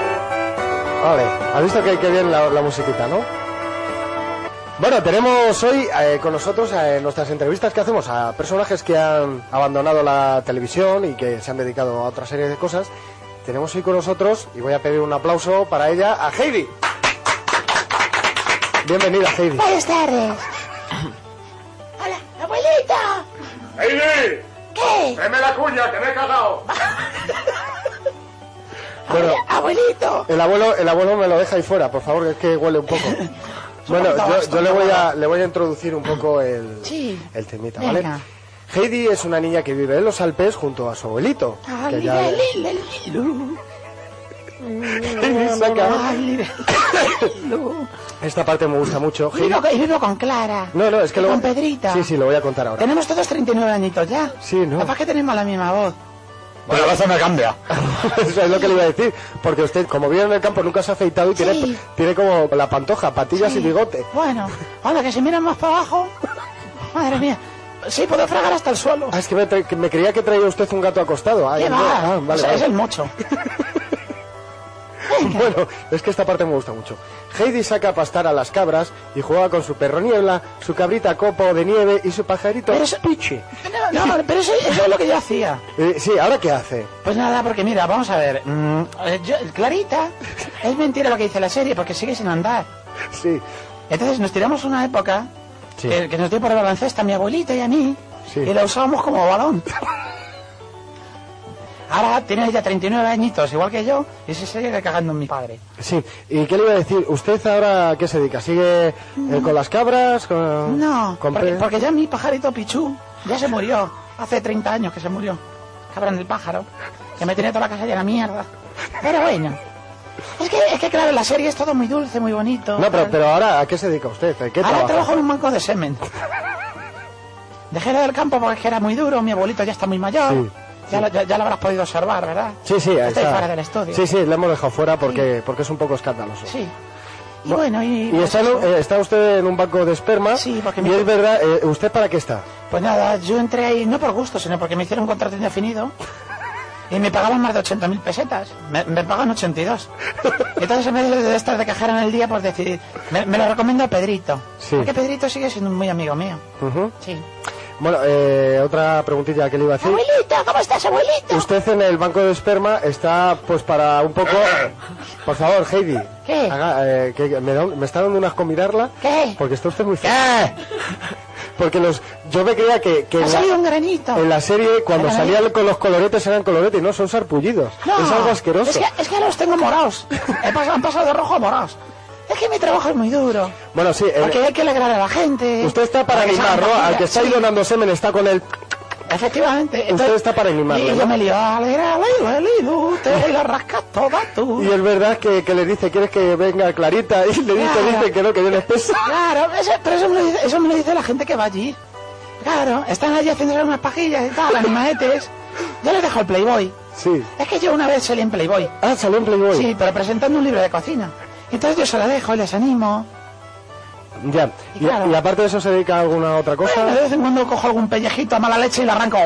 Vale, ¿has visto que, que bien la, la musiquita, no? Bueno, tenemos hoy eh, con nosotros eh, en nuestras entrevistas que hacemos a personajes que han abandonado la televisión y que se han dedicado a otra serie de cosas. Tenemos hoy con nosotros, y voy a pedir un aplauso para ella, a Heidi. Bienvenida, Heidi. Buenas tardes. Hola, abuelita. ¡Heidi! ¿Qué? ¡Tráeme la cuña, que me he cagado! Bueno, Abuelito. el abuelo, el abuelo me lo deja ahí fuera, por favor, que es que huele un poco. Bueno, yo, yo le voy a le voy a introducir un poco el, Sí. el temita, ¿vale? Venga. Heidi es una niña que vive en los Alpes junto a su abuelito. Ah, que lila, ya... lila, lilo. Heidi saca- Ah, lila, lilo. Esta parte me gusta mucho. Heidi... Vivo, con- vivo con Clara. No, no, es que Y lo... con Pedrita. Sí, sí, lo voy a contar ahora. Tenemos todos treinta y nueve añitos ya. Sí, ¿no? Capaz que tenemos la misma voz. Bueno, la me cambia. Eso es lo que le iba a decir. Porque usted, como vive en el campo, nunca se ha afeitado y Sí. tiene, tiene como la pantoja, patillas Sí. y bigote. Bueno, ahora que si miran más para abajo. Madre mía. Sí, puedo fregar hasta el suelo. Ah, es que me, tra- que me creía que traía usted un gato acostado. Ah, ¿Qué ya- va? ah, vale, O sea, vale. es el mocho. Bueno, es que esta parte me gusta mucho. Heidi saca a pastar a las cabras y juega con su perro Niebla, su cabrita Copo de nieve y su pajarito Pero eso- Pichi. No, no, pero eso, eso es lo que yo hacía. Eh, sí, ¿ahora qué hace? Pues nada, porque mira, vamos a ver. mm, eh, yo- Clarita, es mentira lo que dice la serie, porque sigue sin andar. Sí. Entonces nos tiramos una época Sí. que, que nos dio por el baloncesto a mi abuelita y a mí, Sí. y la usábamos como balón. Ahora tiene ya treinta y nueve añitos, igual que yo, y se sigue cagando en mi padre. Sí, ¿y qué le iba a decir? ¿Usted ahora a qué se dedica? ¿Sigue eh, con las cabras? Con, No, con porque, pe- porque ya mi pajarito Pichú ya se murió. Hace treinta años que se murió. Cabrón del pájaro, que me tenía toda la casa llena de mierda. Pero bueno, es que, es que claro, la serie es todo muy dulce, muy bonito. No, pero, pero ahora, ¿a qué se dedica usted? ¿En qué Ahora trabaja? trabajo en un banco de semen. Dejé lo del campo porque es que era muy duro, mi abuelito ya está muy mayor. Sí. Ya, lo, ya, ya lo habrás podido observar, ¿verdad? Sí, sí, ahí Estoy está. fuera del estudio. Sí, sí, le hemos dejado fuera porque, porque es un poco escandaloso. Sí. Y Bu- bueno, y... Y pues está, en un- eso. eh, está usted en un banco de esperma. Sí, porque Y me- es verdad, eh, ¿usted para qué está? Pues nada, yo entré ahí no por gusto, sino porque me hicieron un contrato indefinido y me pagaban más de ochenta mil pesetas. Me, me pagan ochenta y dos. Entonces, en vez de estar de cajera en el día, pues decidí... Me, me lo recomiendo a Pedrito. Sí. Porque Pedrito sigue siendo un muy amigo mío. Ujú. Sí. Bueno, eh, otra preguntilla que le iba a decir. Abuelito, ¿cómo estás, abuelito? Usted en el banco de esperma está, pues, para un poco... Por favor, Heidi. ¿Qué? Haga, eh, que me, da un- me está dando un asco mirarla. ¿Qué? Porque está usted muy feo. Porque los... Yo me creía que, que Ha en, salido la, un granito. en la serie, cuando Pero, salían con los coloretes, eran coloretes, no, son sarpullidos. No, es algo asqueroso. Es que, es que los tengo morados. He pasado, han pasado de rojo a morados. Es que mi trabajo es muy duro. Bueno, sí. eh, Porque hay que alegrar a la gente. usted está para que animar, salgan ¿no? Al partidas, que está ahí sí. donando semen está con él. Efectivamente. Usted está para animarlo, Y ¿no? yo me lío, alegra, alegra, alegra, te la rascas toda tú. Y es verdad que, que le dice, ¿quieres que venga Clarita? Y le dice, Claro. dice que no, que viene espesa. Claro, eso, pero eso me, lo dice, eso me lo dice la gente que va allí. Claro, están allí haciéndose unas pajillas y tal, animaetes. Yo les dejo el Playboy. Sí. Es que yo una vez salí en Playboy. Ah, salió en Playboy. Sí, pero presentando un libro de cocina. Entonces yo se la dejo y les animo. Ya. Y Y, claro. y aparte de eso, ¿se dedica a alguna otra cosa? Bueno, de vez en cuando cojo algún pellejito a mala leche y le arranco.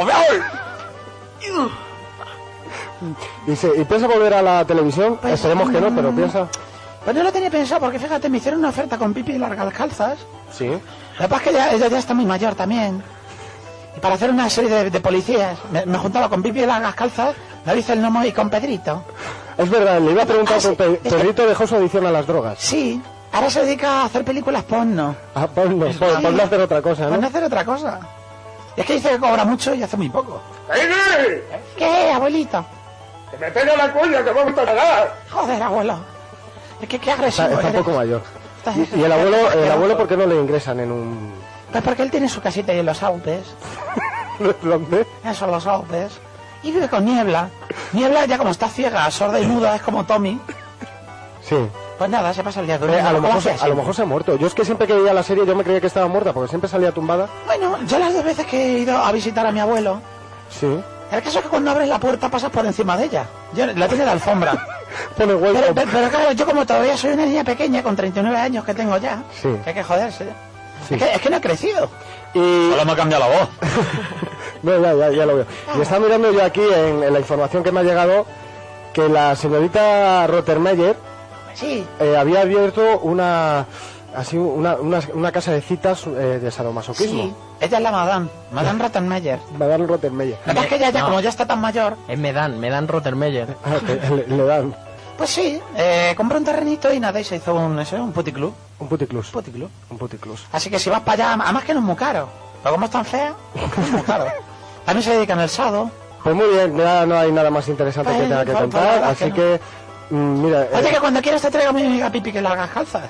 ¿Y, se, ¿Y piensa volver a la televisión? Pues, Esperemos que no, pero mm, piensa... Pues no lo tenía pensado porque fíjate, me hicieron una oferta con Pipi y largas calzas. Sí. Lo que pasa es que ella, ella ya está muy mayor también. Y para hacer una serie de, de policías, me, me juntaba con Pipi y largas calzas, David el Nomo y con Pedrito. Es verdad, le iba a preguntar Ah, sí, por Pe- es que- Pedrito dejó su adicción a las drogas. Sí, ahora se dedica a hacer películas porno. Ah, pues no, por, por no hacer otra cosa, Por no ¿no? hacer otra cosa. Y es que dice que cobra mucho y hace muy poco. ¡Heidi! ¿Qué, abuelito? ¡Que me pega la cuña, que vamos a pagar! Joder, abuelo. Es que qué agresivo Está, está un eres. poco mayor. Estás- Y, y el abuelo, el abuelo, ¿por qué no le ingresan en un... Pues porque él tiene su casita ahí en los Alpes. ¿Dónde? Eso, los Alpes. Y vive con Niebla. Niebla ya como está ciega, sorda y muda, es como Tommy. Sí. Pues nada, se pasa el día Eh, durmiendo. a, lo como mejor, se- hacía a lo siempre. mejor se ha muerto. Yo es que siempre que veía la serie yo me creía que estaba muerta porque siempre salía tumbada. Bueno, yo las dos veces que he ido a visitar a mi abuelo, Sí. el caso es que cuando abres la puerta pasas por encima de ella. Yo la tiene de alfombra. Pone hueco. Pero, pero, pero claro, yo como todavía soy una niña pequeña con treinta y nueve años que tengo ya, Sí. que hay que joderse. Sí. Es, que, es que no he crecido. Y... Solo me ha cambiado la voz. No, ya, ya, ya lo veo. Y está mirando yo aquí en, en la información que me ha llegado que la señorita Rottermeier Sí, eh, había abierto una así una, una, una casa de citas eh, de sadomasoquismo. sí. Ella es la Madame, Madame Rattenmeier. Madame Rottermeier. La verdad es que ella ya, No. como ya está tan mayor, Es Medan, Medan Rottermeier. Ah, que le, le dan pues sí, eh, compró un terrenito y nada, y se hizo un, eso, un puticlub. un puticlus. Puticlub. Un puticlus. Así que si vas para allá, además que no es muy caro. Pero como es tan fea, es muy caro. También se dedican al sado. Pues muy bien, ya no hay nada más interesante que Pues, tenga que pues, pues, la contar, verdad así que no. que mm, mira, eh, Oye, que cuando quieras te traigo a mi amiga Pipi que largas calzas.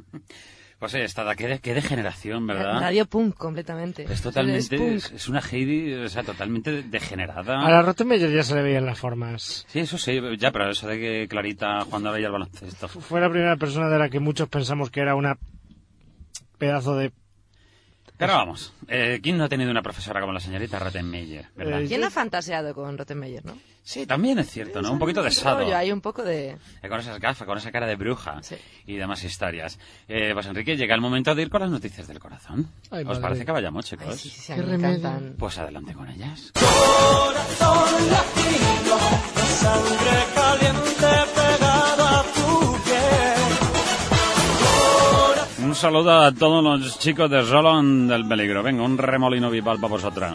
Pues sí, está, qué, de- qué degeneración, ¿verdad? Radio punk, completamente. Es totalmente, punk. es, es una Heidi, o sea, totalmente degenerada. A la Rottenmeier ya se le veían las formas. Sí, eso sí, ya, pero eso de que Clarita jugando ahora ya al baloncesto. Fue la primera persona de la que muchos pensamos que era una pedazo de... Pero vamos, eh, ¿quién no ha tenido una profesora como la señorita Rottenmeier, verdad? Eh, ¿Quién no ha fantaseado con Rottenmeier, no? Sí, también es cierto, ¿no? Un poquito de sado. Rollo, hay un poco de... Eh, Con esas gafas, con esa cara de bruja Sí. y demás historias. Eh, pues Enrique, llega el momento de ir con las noticias del corazón. Ay, ¿Os madre. parece que vayamos, chicos? Ay, sí, sí, sí, a Qué mí me remedio. encantan. Pues adelante con ellas. Corazón latino, sangre caliente pegada a tu piel. Un saludo a todos los chicos de Roland del Peligro. Venga, un remolino vival para vosotras.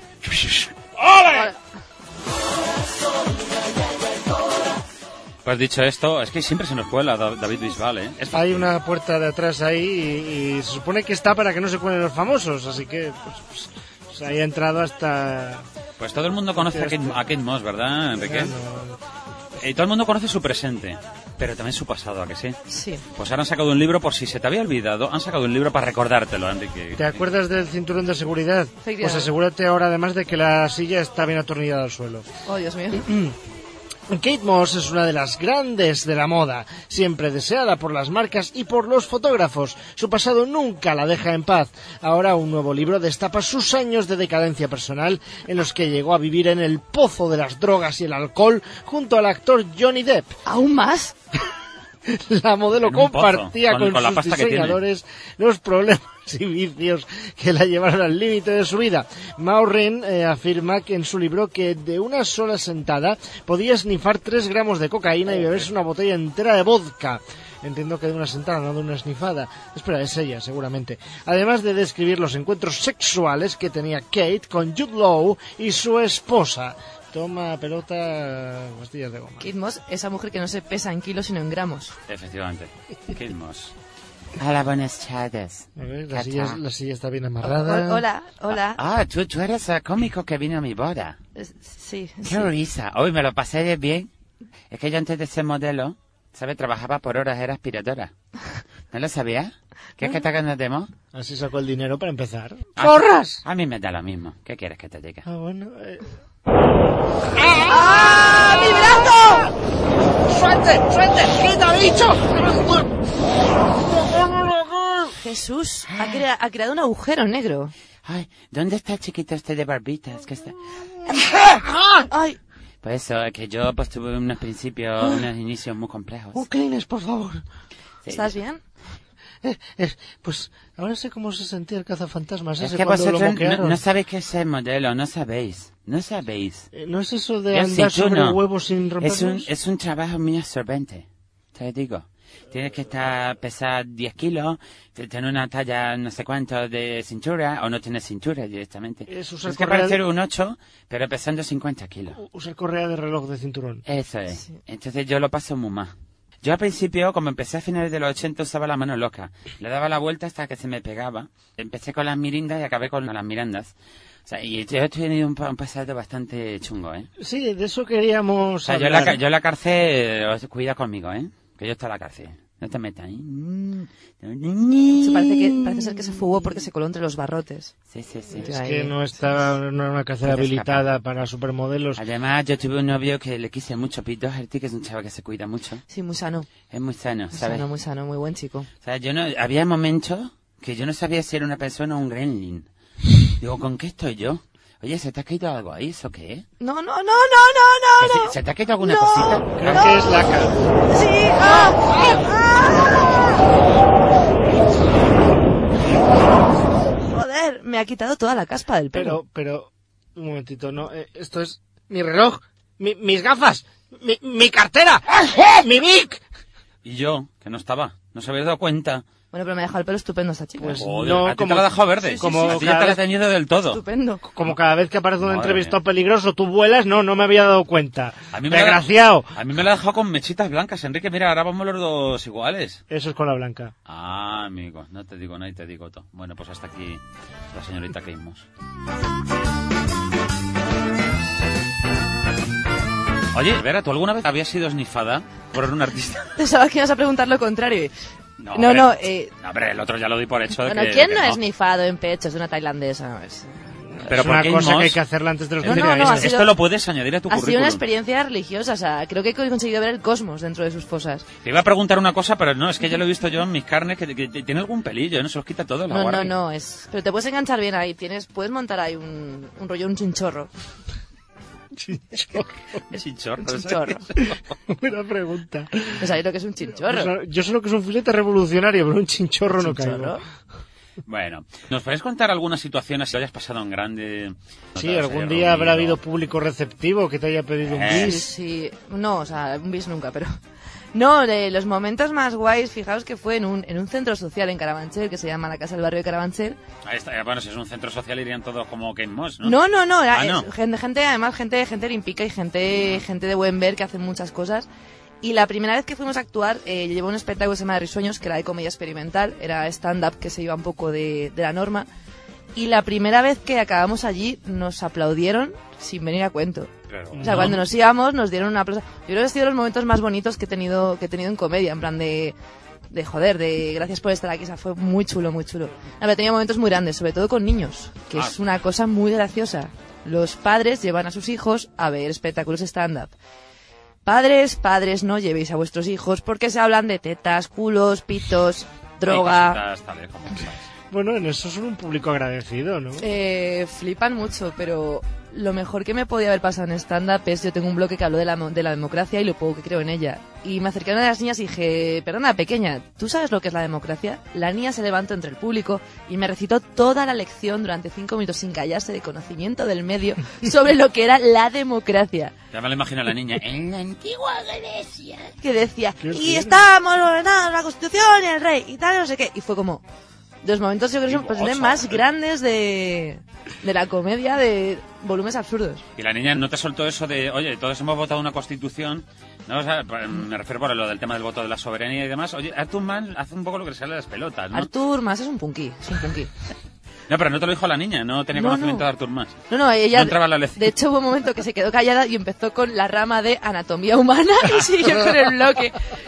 Pues dicho esto, es que siempre se nos cuela David Bisbal, ¿eh? Es Hay una puerta de atrás ahí y, y se supone que está para que no se cuelen los famosos, así que pues, pues, pues ahí ha entrado hasta... Pues todo el mundo conoce a Kate, a Kate Moss, ¿verdad, Enrique? Ya no... Y todo el mundo conoce su presente, pero también su pasado, ¿a que sí? Sí. Pues ahora han sacado un libro, por si se te había olvidado, han sacado un libro para recordártelo, Enrique. ¿Te acuerdas del cinturón de seguridad? Efectivamente. Pues asegúrate ahora además de que la silla está bien atornillada al suelo. Oh, Dios mío. Kate Moss es una de las grandes de la moda, siempre deseada por las marcas y por los fotógrafos. Su pasado nunca la deja en paz. Ahora un nuevo libro destapa sus años de decadencia personal en los que llegó a vivir en el pozo de las drogas y el alcohol junto al actor Johnny Depp. ¿Aún más? La modelo En un pozo, compartía con- con, con la sus pasta que tiene. diseñadores los problemas y vicios que la llevaron al límite de su vida. Maureen eh, afirma que en su libro que de una sola sentada podía snifar tres gramos de cocaína y beberse una botella entera de vodka. Entiendo que de una sentada, no de una snifada. Espera, es ella, seguramente. Además de describir los encuentros sexuales que tenía Kate con Jude Law y su esposa. Toma, pelota, pastillas de goma. Kate Moss, esa mujer que no se pesa en kilos sino en gramos. Efectivamente. Kate Moss. Hola, buenas tardes. A ver, la ¿Qué silla, tal? la silla está bien O- amarrada. hola, hola. Ah, tú, tú eres el cómico que vino a mi boda. Eh, Sí, Qué sí. risa. Hoy me lo pasé de bien. Es que yo antes de ser modelo, ¿sabes? Trabajaba por horas, era aspiradora. ¿No lo sabías? ¿Qué es que te ganas de mo? Así sacó el dinero para empezar. Ah, ¡Corras! A mí me da lo mismo. ¿Qué quieres que te diga? Ah, bueno. Eh. ¡Ah, mi brazo! ¡Suelte! ¡Suelte! ¡Quita, bicho! Jesús, ha, crea- ha creado un agujero negro. Ay, ¿dónde está el chiquito este de barbitas? Que está... Ay, Pues eso, es que yo pues tuve unos principios, unos inicios muy complejos. Un Kleenex, por favor. Sí. ¿estás bien? Eh, eh, pues ahora sé cómo se sentía el cazafantasmas Es ese que cuando lo vosotros no, moquearon. no sabéis qué es ser modelo, no sabéis. No sabéis. Eh, ¿No es eso de Es andar si tú sobre no. huevos sin Es romperlos? un, es un trabajo muy absorbente, te digo. Tienes que estar, pesar diez kilos, te- tener una talla no sé cuánto de cintura, o no tienes cintura directamente. Es usar Tienes que correa parecer de- un ocho, pero pesando cincuenta kilos. Usar correa de reloj de cinturón. Eso es. Entonces yo lo paso muy mal. Yo al principio, como empecé a finales de los ochenta, usaba la mano loca. Le daba la vuelta hasta que se me pegaba. Empecé con las mirindas y acabé con las mirandas. O sea, y yo he tenido un, pa- un pasado bastante chungo, ¿eh? Sí, de eso queríamos O sea, yo en la, hablar. ca- yo en la cárcel, eh, cuida conmigo, ¿eh? Que yo estoy en la cárcel. No te metas ahí. Se parece, que, parece ser que se fugó porque se coló entre los barrotes. Sí, sí, sí. Es que no estaba no era una cárcel Puede habilitada para supermodelos. Además, yo tuve un novio que le quise mucho, Pete Doherty, que es un chaval que se cuida mucho. Sí, muy sano. Es muy sano, Muy ¿sabes? sano, muy sano, muy buen chico. O sea, yo no, había momentos que yo no sabía si era una persona o un gremlin. Digo, ¿con qué estoy yo? Oye, ¿se te ha caído algo ahí? ¿Eso qué es? No, no, no, no, no, ¿Se, no. ¿Se te ha caído alguna No. cosita? Creo que es laca. Sí, ah, ah. Joder, me ha quitado toda la caspa del pelo. Pero, pero, un momentito, no, eh, esto es mi reloj, mi- mis gafas, mi, mi cartera, mi mic. Y yo, que no estaba, no se había dado cuenta. Bueno, pero me ha dejado el pelo estupendo esta chica. Pues Joder, no, a ti como- te lo ha dejado verde. sí, sí, como a ti ya cada te lo ha vez- teñido del todo. Estupendo. Como cada vez que aparece un Madre entrevistado mía. peligroso, tú vuelas, no, no me había dado cuenta. A mí me lo ha- Desgraciado. A mí me lo ha dejado con mechitas blancas, Enrique. Mira, ahora vamos los dos iguales. Eso es con la blanca. Ah, amigo, no te digo nada y te digo todo. Bueno, pues hasta aquí la señorita Kate Moss. Oye, Vera, ¿tú alguna vez habías sido snifada por un artista? Pensaba que ibas a preguntar lo contrario. No, No, hombre. no, eh... No, hombre, el otro ya lo di por hecho de Bueno, que... ¿quién de no que es nifado en pechos de una tailandesa? No, es... Pero es por una Kate cosa Moss- que hay que hacerla antes de los No, no, quince no, años. ha sido- Esto lo puedes añadir a tu Ha sido currículum. una experiencia religiosa, o sea, creo que he conseguido ver el cosmos dentro de sus fosas. Te iba a preguntar una cosa, pero no, es que ya lo he visto yo en mis carnes, que, que- que tiene algún pelillo, ¿no? Se los quita todo la No, no, guardia. no, es... Pero te puedes enganchar bien ahí, tienes, puedes montar ahí un, un rollo, un chinchorro. Chinchorro. Chinchorro. Un chinchorro. Buena pregunta. ¿No sabéis lo que es un chinchorro? O sea, yo sé lo que es un filete revolucionario, pero un chinchorro no ¿Chinchorro? caigo. Bueno, ¿nos podéis contar alguna situación así que hayas pasado en grande? Sí, ¿No te has algún reunido? día habrá habido público receptivo que te haya pedido un Eh. Sí, bis. sí, no, o sea, un bis nunca, pero... No, de los momentos más guays, fijaos que fue en un, en un centro social en Carabanchel, que se llama la Casa del Barrio de Carabanchel. Ahí está, bueno, si es un centro social irían todos como Kate Moss, ¿no? No, no, no, era- Ah, no. es gente, gente, además gente, gente olímpica y gente, gente de buen ver que hacen muchas cosas. Y la primera vez que fuimos a actuar, eh, llevó un espectáculo que se llama Risueños, que era de comedia experimental, era stand-up que se iba un poco de, de la norma. Y la primera vez que acabamos allí, nos aplaudieron sin venir a cuento. Pero, o sea, ¿no? cuando nos íbamos, nos dieron un aplauso. Yo creo que ha sido los momentos más bonitos que he tenido, que he tenido en comedia, en plan de... de joder, de gracias por estar aquí, o sea, fue muy chulo, muy chulo. He tenido momentos muy grandes, sobre todo con niños, que Ah. es una cosa muy graciosa. Los padres llevan a sus hijos a ver espectáculos stand-up. Padres, padres, no llevéis a vuestros hijos porque se hablan de tetas, culos, pitos, droga. Hay cositas, tal vez, como sabes. Bueno, en eso son un público agradecido, ¿no? Eh, flipan mucho, pero lo mejor que me podía haber pasado en stand-up es, yo tengo un bloque que habló de la, de la democracia y lo poco que creo en ella. Y me acerqué a una de las niñas y dije, perdona, pequeña, ¿tú sabes lo que es la democracia? La niña se levantó entre el público y me recitó toda la lección durante cinco minutos sin callarse, de conocimiento del medio, sobre lo que era la democracia. Ya me lo imagino a la niña. En la antigua Grecia. Que decía, Qué y bien. estábamos ordenados la Constitución y el rey y tal, no sé qué. Y fue como... Los momentos yo creo que son Qué los gozo, más ¿eh? grandes de, de la comedia, de volúmenes absurdos. Y la niña no te soltó eso de, oye, todos hemos votado una constitución, ¿no? O sea, pues, me refiero por lo del tema del voto de la soberanía y demás. Oye, Artur Mas hace un poco lo que le sale de las pelotas, ¿no? Artur Mas es un punky, es un punky. No, pero no te lo dijo la niña, no tenía No, conocimiento no. de Artur Mas. No, no, ella... No entraba en la lección. De hecho, hubo un momento que se quedó callada y empezó con la rama de anatomía humana y siguió con el bloque.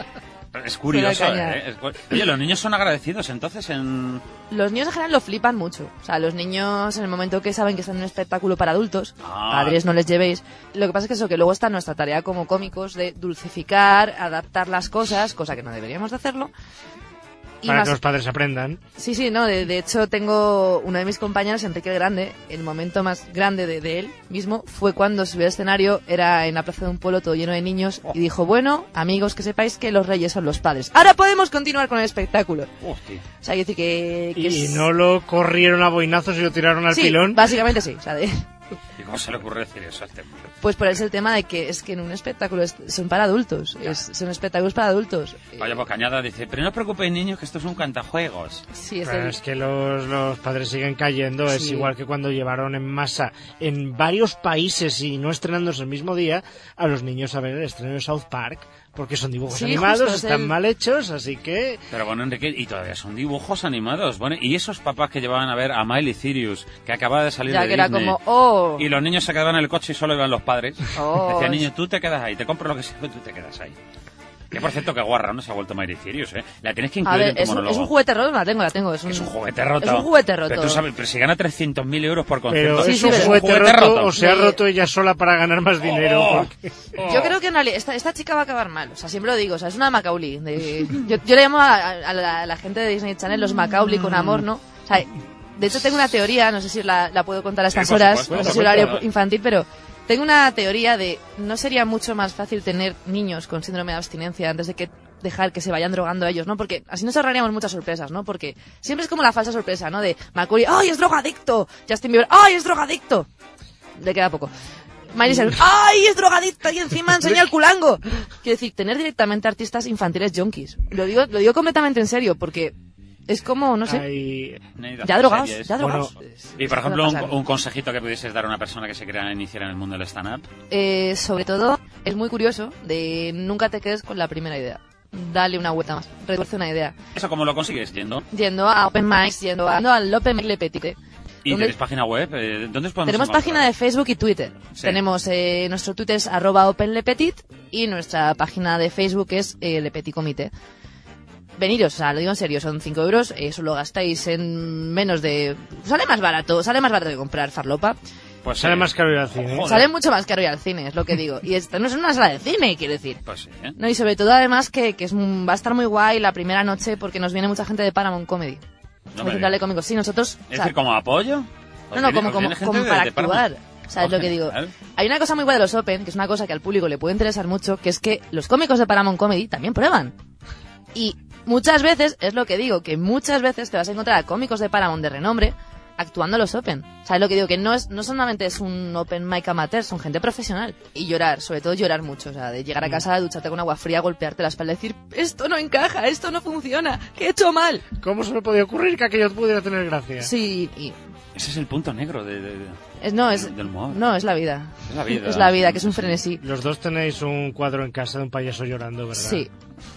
Es curioso, Fue la caña. ¿eh? Es cu- Oye, los niños son agradecidos, entonces, en... Los niños en general lo flipan mucho. O sea, los niños en el momento que saben que están en un espectáculo para adultos, Ah. padres no les llevéis. Lo que pasa es que eso, que luego está nuestra tarea como cómicos de dulcificar, adaptar las cosas, cosa que no deberíamos de hacerlo. Y Para más- que los padres aprendan. Sí, sí, no, de, de hecho tengo uno de mis compañeros, Enrique el Grande, el momento más grande de, de él mismo fue cuando subió al escenario, era en la plaza de un pueblo todo lleno de niños, y dijo, bueno, amigos, que sepáis que los reyes son los padres. Ahora podemos continuar con el espectáculo. Hostia. O sea, yo decir que... que Y es- no lo corrieron a boinazos y lo tiraron al sí, pilón. básicamente sí. O sea, de- ¿Y cómo se le ocurre decir eso a este hombre? pues por eso el tema de que es que en un espectáculo es- son para adultos, es- son espectáculos para adultos. Vaya bocañada, dice, pero no os preocupéis, niños, que esto es un cantajuegos. Sí, es Pero el- es que los, los padres siguen cayendo, es Sí. igual que cuando llevaron en masa en varios países y no estrenándose el mismo día a los niños a ver el estreno de South Park, porque son dibujos Sí, animados, justo, es están el- mal hechos, así que... Pero bueno, Enrique, y todavía son dibujos animados. Bueno, y esos papás que llevaban a ver a Miley Cyrus, que acababa de salir ya de que era Disney, como, oh, y los niños se quedaban en el coche y solo iban los padres. Oh. Decía, niño, tú te quedas ahí, te compro lo que sea, pero tú te quedas ahí. Que por cierto, que guarra, ¿no? Se ha vuelto Miley Cyrus, ¿eh? La tienes que a incluir ver, en tu es un, monólogo. es un juguete roto, la tengo, la tengo. Es un, Es un juguete roto. Es un juguete roto. Pero tú sabes, pero si gana trescientos mil euros por Pero concierto. Sí, es sí, un pero- juguete, roto, o se ha Sí. roto ella sola para ganar más dinero. Oh. porque- Yo creo que en realidad esta, esta chica va a acabar mal. O sea, siempre lo digo. O sea, es una Macaulay. De, yo, yo le llamo a, a la, a la gente de Disney Channel los Macaulay con amor, ¿no? O sea, de hecho tengo una teoría, no sé si la, la puedo contar a estas Sí, por horas, supuesto, no sé si por horario supuesto. infantil, pero tengo una teoría de no sería mucho más fácil tener niños con síndrome de abstinencia antes de que dejar que se vayan drogando ellos, ¿no? Porque así nos ahorraríamos muchas sorpresas, ¿no? Porque siempre es como la falsa sorpresa, ¿no? De Macaulay, ¡ay, es drogadicto! Justin Bieber, ¡ay, es drogadicto! Le queda poco. Miley Cyrus, ¡ay, es drogadicto! Y encima enseña el culango. Quiero decir, tener directamente artistas infantiles junkies. Lo digo, lo digo completamente en serio, porque es como, no sé, Hay- ya drogados, Series. ya drogados. Bueno, Y por Suele ejemplo, un, pasar. un consejito que pudieses dar a una persona que se quiera iniciar en el mundo del stand-up. Eh, sobre todo, es muy curioso de nunca te quedes con la primera idea. Dale una vuelta más, retuerce una idea. ¿Eso cómo lo consigues? Yendo. Yendo a Open Mics, yendo, a, yendo al Open Mic Le Petit. ¿Y ¿Dónde- tenéis página web? Eh, ¿Dónde os podemos Tenemos encontrar? página de Facebook y Twitter. Sí. Tenemos eh, nuestro Twitter es arroba OpenLePetit y nuestra página de Facebook es eh, Le Petit Comité. Veniros, o sea, lo digo en serio, son cinco euros, eso lo gastáis en menos de... Sale más barato, sale más barato que comprar farlopa. Pues Sale eh, más caro ir al cine. Joder. Sale mucho más caro ir al cine, es lo que digo. Y esto no es una sala de cine, quiero decir. Pues sí, ¿eh? No, y sobre todo además que, que es, un- va a estar muy guay la primera noche porque nos viene mucha gente de Paramount Comedy. No Muy me central de digas. cómicos. Sí, nosotros... o Es sea, decir, ¿como apoyo? no, no, como, como, como para actuar. ¿Sabes lo que digo? Hay una cosa muy guay de los Open, que es una cosa que al público le puede interesar mucho, que es que los cómicos de Paramount Comedy también prueban. Y muchas veces, es lo que digo, que muchas veces te vas a encontrar a cómicos de Paramount de renombre actuando los Open. ¿Sabes lo que digo? Que no es no solamente es un Open mic amateur, son gente profesional. Y llorar, sobre todo llorar mucho. O sea, de llegar a casa, ducharte con agua fría, golpearte la espalda y decir, esto no encaja, esto no funciona, ¿qué he hecho mal? ¿Cómo se me podía ocurrir que aquello pudiera tener gracia? Sí, y Ese es el punto negro de... de- de- Es, no, es, del humor. No, es la vida. Es la vida. Es la vida, que es un frenesí. Los dos tenéis un cuadro en casa de un payaso llorando, ¿verdad? Sí.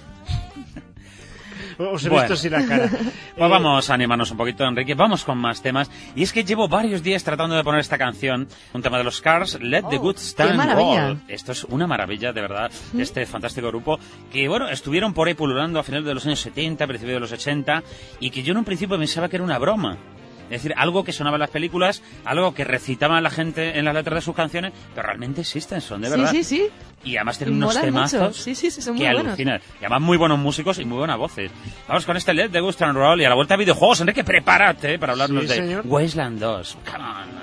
Os he Bueno. visto así la cara. Pues Eh, vamos a animarnos un poquito, Enrique. Vamos con más temas. Y es que llevo varios días tratando de poner esta canción, un tema de los Cars, Let the Oh, Good qué Times maravilla. Roll. Esto es una maravilla, de verdad, este fantástico grupo, que, bueno, estuvieron por ahí pululando a finales de los años setenta, principios de los ochenta, y que yo en un principio pensaba que era una broma. Es decir, algo que sonaba en las películas, algo que recitaban la gente en las letras de sus canciones, pero realmente existen, son de verdad. Sí, sí, sí. Y además tienen Y unos molan mucho. temazos Sí, sí, sí, son que muy buenos. alucinan. Y además muy buenos músicos y muy buenas voces. Vamos con este Let the Good Times Roll y a la vuelta a videojuegos. Enrique, prepárate para hablarnos Sí, de señor. Wasteland dos. Come on.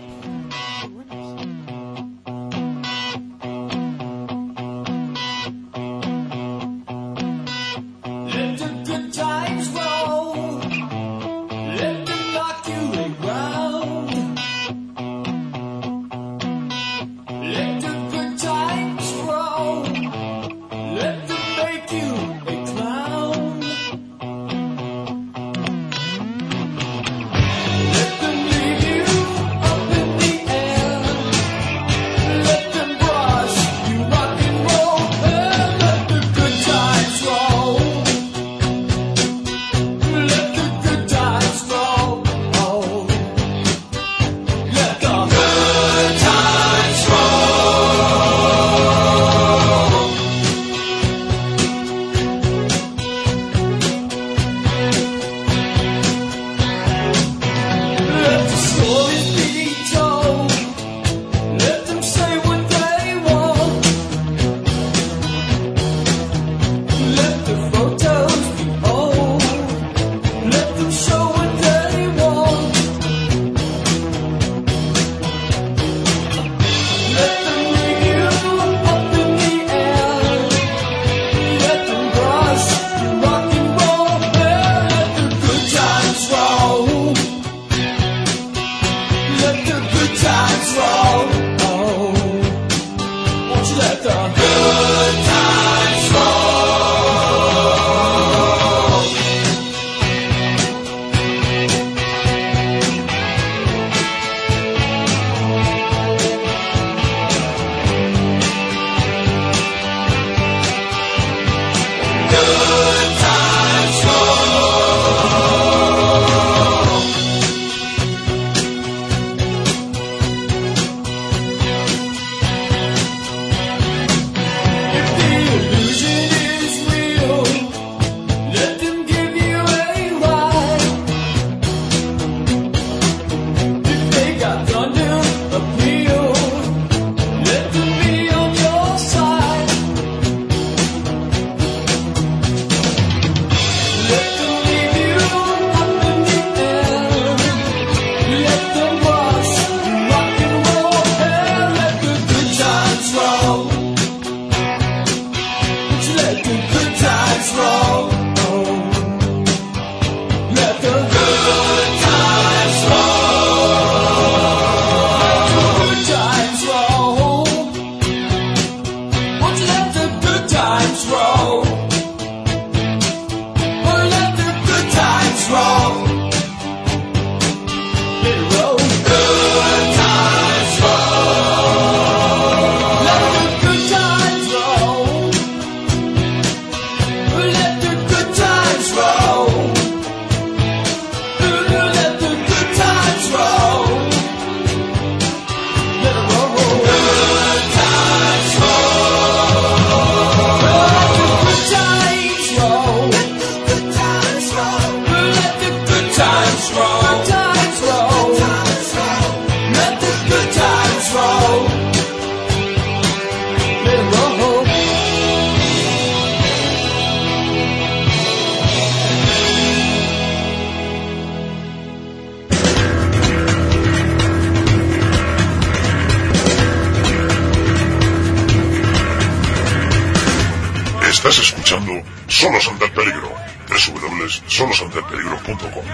Let the good times roll. Let them knock you around. Let the good times roll. Let them make you a clown. Let them leave you up in the air. Let them brush you rock and roll. And let the good times roll. Let the good times roll. Oh. Let the good times roll. Let the stories be told. Let them say what they want. Let the photos be old. Let them show what they want. Let them bring you up in the air. Let them brush you rock and roll. And let the good times roll. Let the good times roll. Oh, won't you let the good times roll? Good times roll. If the illusion is real, let them give you a ride. If they got thunder appeal, let them be on your side. Let them leave you up in the air. Let them wash you rock and roll. And let the good times roll. Won't you let the good times roll? Oh. Let the good times roll. Good times roll. Won't you let the good times roll? Oh, let the good times roll. Let it roll. Good times roll. Let the good times roll. Let the good times roll. Let the good times roll. Let it roll. Good times roll. Let the good times roll. Let the good times roll. Let the good times roll. Times roll. Let the good times roll. Let it roll. Estás escuchando Solos ante el Peligro. w w w punto solos ante el peligro punto com.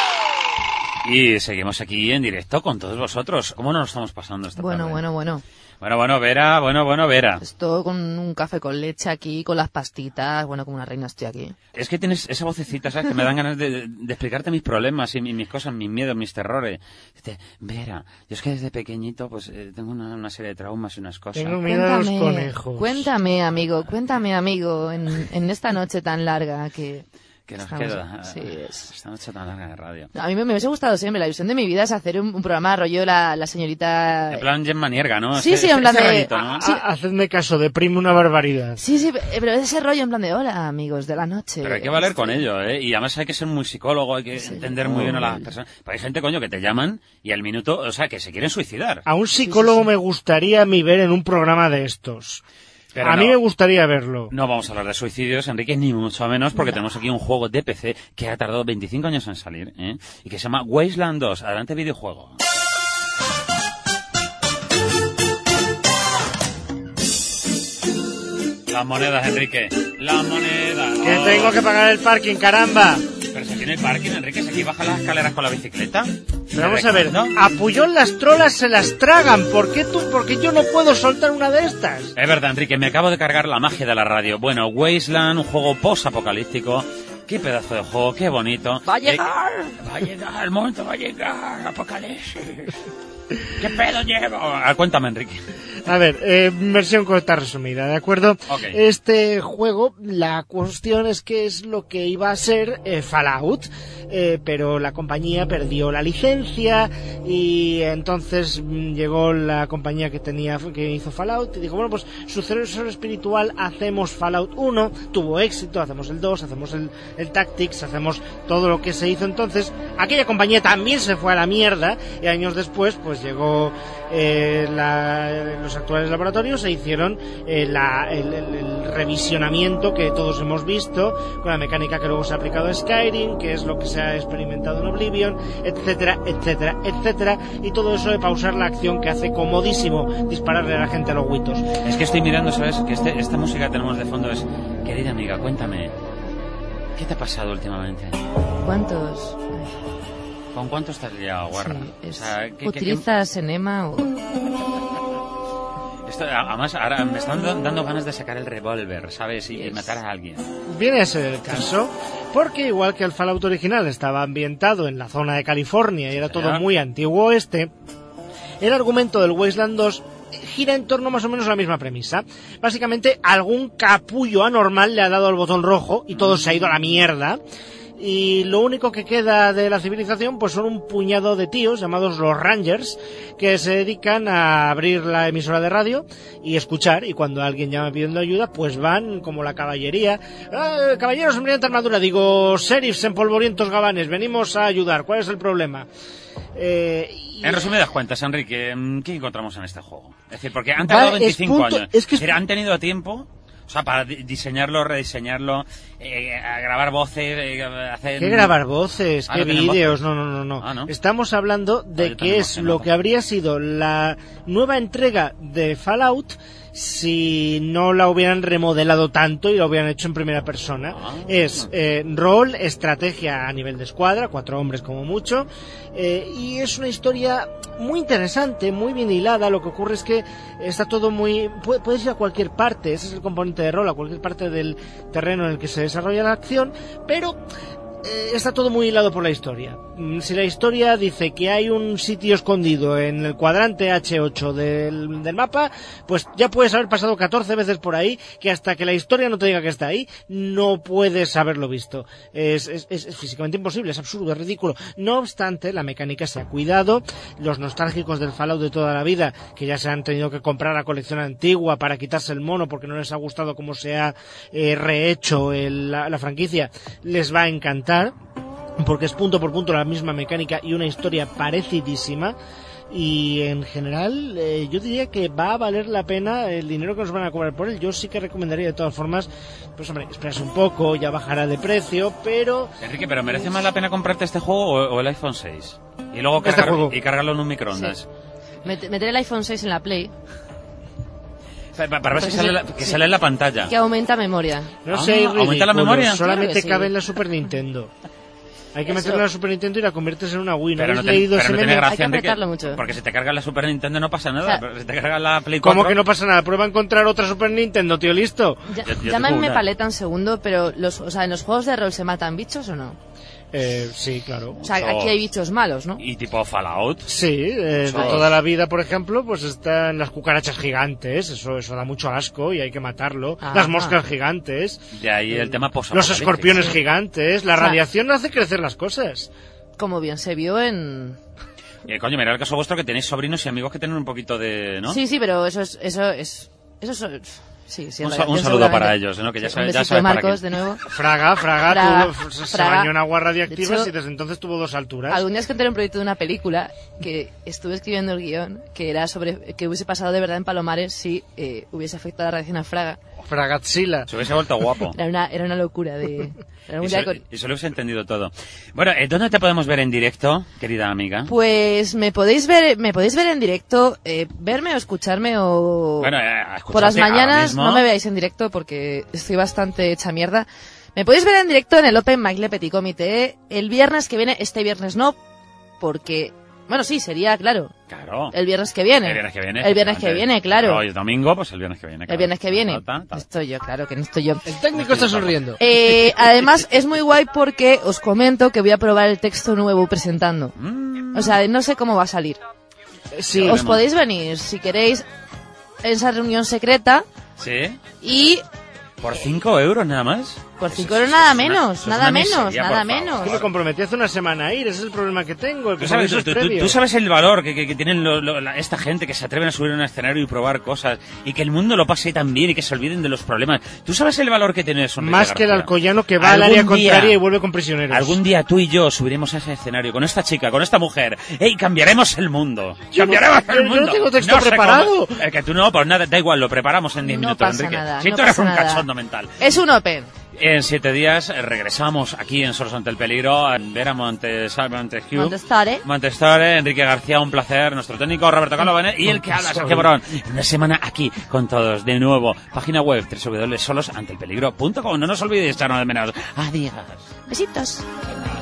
Y seguimos aquí en directo con todos vosotros. ¿Cómo nos lo estamos pasando esta Bueno, tarde? bueno, bueno. Bueno, bueno, Vera, bueno, bueno, Vera. Esto con un café con leche aquí, con las pastitas, bueno, como una reina estoy aquí. Es que tienes esa vocecita, ¿sabes? Que me dan ganas de, de explicarte mis problemas y mis cosas, mis miedos, mis terrores. Dice, Vera, yo es que desde pequeñito pues eh, tengo una, una serie de traumas y unas cosas. Tengo miedo a los conejos. Cuéntame, amigo, cuéntame, amigo, en, en esta noche tan larga que... Que nos Estamos, queda sí, es... esta noche tan larga de radio. A mí me, me hubiese gustado siempre, la ilusión de mi vida es hacer un, un programa rollo la, la señorita... En plan Gemma Nierga, ¿no? Sí, ese, sí, en plan ese de... rollito, ¿no? Sí. Ah, hacedme caso, deprime una barbaridad. Sí, sí, pero ese rollo en plan de hola, amigos de la noche. Pero hay que valer con ello, ¿eh? Y además hay que ser muy psicólogo, hay que sí, entender muy bien a las personas. Pero hay gente, coño, que te llaman y al minuto, o sea, que se quieren suicidar. A un psicólogo sí, sí, sí. me gustaría a mí ver en un programa de estos. Pero a no, mí me gustaría verlo. No vamos a hablar de suicidios, Enrique, ni mucho menos, porque no. tenemos aquí un juego de P C que ha tardado veinticinco años en salir, ¿eh? Y que se llama Wasteland dos. Adelante, videojuego. Las monedas, Enrique. Las monedas. Que oh. tengo que pagar el parking, caramba. Pero si tiene el parking, Enrique, si aquí baja las escaleras con la bicicleta. Pero vamos a ver, ¿no? A Puyol las trolas se las tragan. ¿Por qué tú? Porque yo no puedo soltar una de estas. Es verdad, Enrique, me acabo de cargar la magia de la radio. Bueno, Wasteland, un juego post-apocalíptico. Qué pedazo de juego, qué bonito. ¡Va a llegar! Eh, va a llegar, el momento va a llegar, apocalipsis. ¿Qué pedo llevo? Ah, cuéntame, Enrique. A ver, eh, versión corta resumida, ¿de acuerdo? Okay. Este juego, la cuestión es que es lo que iba a ser eh, Fallout, eh, pero la compañía perdió la licencia y entonces mm, llegó la compañía que tenía que hizo Fallout y dijo, bueno, pues sucesor espiritual, hacemos Fallout uno, tuvo éxito, hacemos el dos, hacemos el, el Tactics, hacemos todo lo que se hizo entonces. Aquella compañía también se fue a la mierda y años después, pues llegó eh, la, los actuales laboratorios e hicieron eh, la, el, el, el revisionamiento que todos hemos visto con la mecánica que luego se ha aplicado a Skyrim, que es lo que se ha experimentado en Oblivion, etcétera, etcétera, etcétera, y todo eso de pausar la acción que hace comodísimo dispararle a la gente a los huitos. Es que estoy mirando, ¿sabes? Que este, esta música que tenemos de fondo es, querida amiga, cuéntame, ¿qué te ha pasado últimamente? ¿Cuántos? ¿Con cuánto estás liado, guarra? Sí, es... o sea, ¿qué, ¿Utilizas qué, qué... enema o...? Esto, además, ahora me están dando ganas de sacar el revólver, ¿sabes? Y yes. matar a alguien. Viene a ser el caso, porque igual que el Fallout original estaba ambientado en la zona de California y era todo muy antiguo oeste, el argumento del Wasteland dos gira en torno más o menos a la misma premisa. Básicamente, algún capullo anormal le ha dado el botón rojo y todo se ha ido a la mierda. Y lo único que queda de la civilización pues son un puñado de tíos llamados los Rangers que se dedican a abrir la emisora de radio y escuchar, y cuando alguien llama pidiendo ayuda pues van como la caballería. ¡Ah, caballeros en brillante armadura! Digo, sheriffs en polvorientos gabanes, venimos a ayudar, ¿cuál es el problema? Eh, y... En resumidas cuentas, Enrique, ¿qué encontramos en este juego? Es decir, porque han tardado vale, veinticinco punto, años, es que es... han tenido tiempo... O sea, para diseñarlo, rediseñarlo, eh, a grabar voces, eh, hacer... ¿Qué grabar voces? Ah, ¿qué vídeos? No, no, no, no. Ah, ¿no? Estamos hablando de que es lo que habría sido la nueva entrega de Fallout si no la hubieran remodelado tanto y la hubieran hecho en primera persona. Ah, es eh, rol, estrategia a nivel de escuadra, cuatro hombres como mucho, eh, y es una historia muy interesante, muy bien hilada. Lo que ocurre es que está todo muy... Puedes ir a cualquier parte, ese es el componente de rol, a cualquier parte del terreno en el que se desarrolla la acción, pero... Eh, está todo muy hilado por la historia. Si la historia dice que hay un sitio escondido en el cuadrante hache ocho del, del mapa, pues ya puedes haber pasado catorce veces por ahí, que hasta que la historia no te diga que está ahí, no puedes haberlo visto. Es, es, es físicamente imposible, es absurdo, es ridículo. No obstante, la mecánica se ha cuidado. Los nostálgicos del Fallout de toda la vida, que ya se han tenido que comprar la colección antigua para quitarse el mono porque no les ha gustado cómo se ha eh, rehecho el, la, la franquicia, les va a encantar, porque es punto por punto la misma mecánica y una historia parecidísima. Y en general eh, yo diría que va a valer la pena el dinero que nos van a cobrar por él. Yo sí que recomendaría de todas formas, pues hombre, esperas un poco, ya bajará de precio, pero... Enrique, ¿pero merece más la pena comprarte este juego o, o el iPhone seis? Y luego cargar, este y cargarlo en un microondas. Sí. Meter el iPhone seis en la Play... Para, para ver si sale, la, que sí. sale en la pantalla. Que aumenta memoria. No sé, ah, ¿aumenta la memoria? Solamente claro cabe sí. en la Super Nintendo. Hay que Eso. meterle a la Super Nintendo y la conviertes en una Wii. ¿No Pero habéis no, te- leído pero ese no tiene meme? gracia, Hay que Enrique, apretarlo mucho. porque si te cargas la Super Nintendo no pasa nada, O sea, pero si te cargas la Play cuatro... ¿Cómo que no pasa nada? Prueba a encontrar otra Super Nintendo, tío, listo. Ya, Yo- yo llámame tengo una. paleta en segundo, pero los, o sea, ¿en los juegos de rol se matan bichos o no? Eh, sí, claro. O sea, Mucho. aquí hay bichos malos, ¿no? Y tipo Fallout. Sí, eh, de Mucho. toda la vida, por ejemplo, pues están las cucarachas gigantes, eso eso da mucho asco y hay que matarlo. Ajá. Las moscas gigantes, De ahí el tema post los escorpiones Sí. gigantes, la O sea, radiación hace crecer las cosas. Como bien se vio en... Eh, coño, mira el caso vuestro que tenéis sobrinos y amigos que tienen un poquito de... ¿no? Sí, sí, pero eso es... Eso es... Eso es... Sí, sí, Un, en sa- un radiación saludo para seguramente. ellos, ¿no? Que ya Sí, sabes, un ya besito sabes de para Marcos, qué. de nuevo. Fraga, Fraga, Fraga, tuvo- se, se Fraga. bañó en aguas radiactivas De hecho, y desde entonces tuvo dos alturas. Algún día os contaré un proyecto de una película que estuve escribiendo el guión, que era sobre que hubiese pasado de verdad en Palomares si eh, hubiese afectado la radiación a Fraga. Fragatzila. Se hubiese vuelto guapo. Era una, era una locura de... Algún Y día se, con- y se lo hubiese entendido todo. Bueno, eh, ¿dónde te podemos ver en directo, querida amiga? Pues me podéis ver, me podéis ver en directo, eh, verme o escucharme o... Bueno, eh, Por las escucharte ahora mañanas mismo. no me veáis en directo porque estoy bastante hecha mierda. Me podéis ver en directo en el Open Mic Le Petit Comité el viernes que viene, este viernes no, porque... Bueno, sí, sería, claro, Claro. el viernes que viene. El viernes que viene. El viernes que viene, claro. Hoy es domingo, pues el viernes que viene. El claro. viernes que viene. Ta, ta, ta. Estoy yo, claro que no estoy yo. El técnico está sonriendo. Eh, además, es muy guay porque os comento que voy a probar el texto nuevo presentando. Mm, O sea, no sé cómo va a salir. Sí, Os veremos. podéis venir, si queréis, en esa reunión secreta ¿Sí? y ¿Por cinco euros nada más? por cinco Eso- euros eso nada es una- menos, eso es nada una menos, miseria, nada por favor. menos. Yo me comprometí hace una semana a ir, ese es el problema que tengo. El Tú sabes, compromiso tú, es tú- previo. tú sabes el valor que, que- que tienen lo- lo- la- esta gente que se atreven a subir a un escenario y probar cosas y que el mundo lo pase tan bien y que se olviden de los problemas. ¿Tú sabes el valor que tiene eso? Enrique Más que el García? alcoyano que va al área Algún día- contraria y vuelve con prisioneros. Algún día tú y yo subiremos a ese escenario con esta chica, con esta mujer, ¡ey, cambiaremos el mundo! Yo no- ¡Cambiaremos yo- el yo no mundo! tengo texto sé preparado. cómo- Es que tú no, pues nada, da igual, lo preparamos en diez No minutos, pasa Enrique. nada, si no tú eres pasa un nada. cachondo mental. Es un Open. En siete días eh, regresamos aquí en Solos ante el Peligro a ver a Montes, Montesquieu. Montestare. Montestare, Enrique García, un placer. Nuestro técnico Roberto Carlos Benet y el que habla, Sergio Morón. Una semana aquí con todos de nuevo. Página web doble u doble u doble u punto solos ante el peligro punto com. No nos olvidéis echarnos de menos. Adiós. Besitos.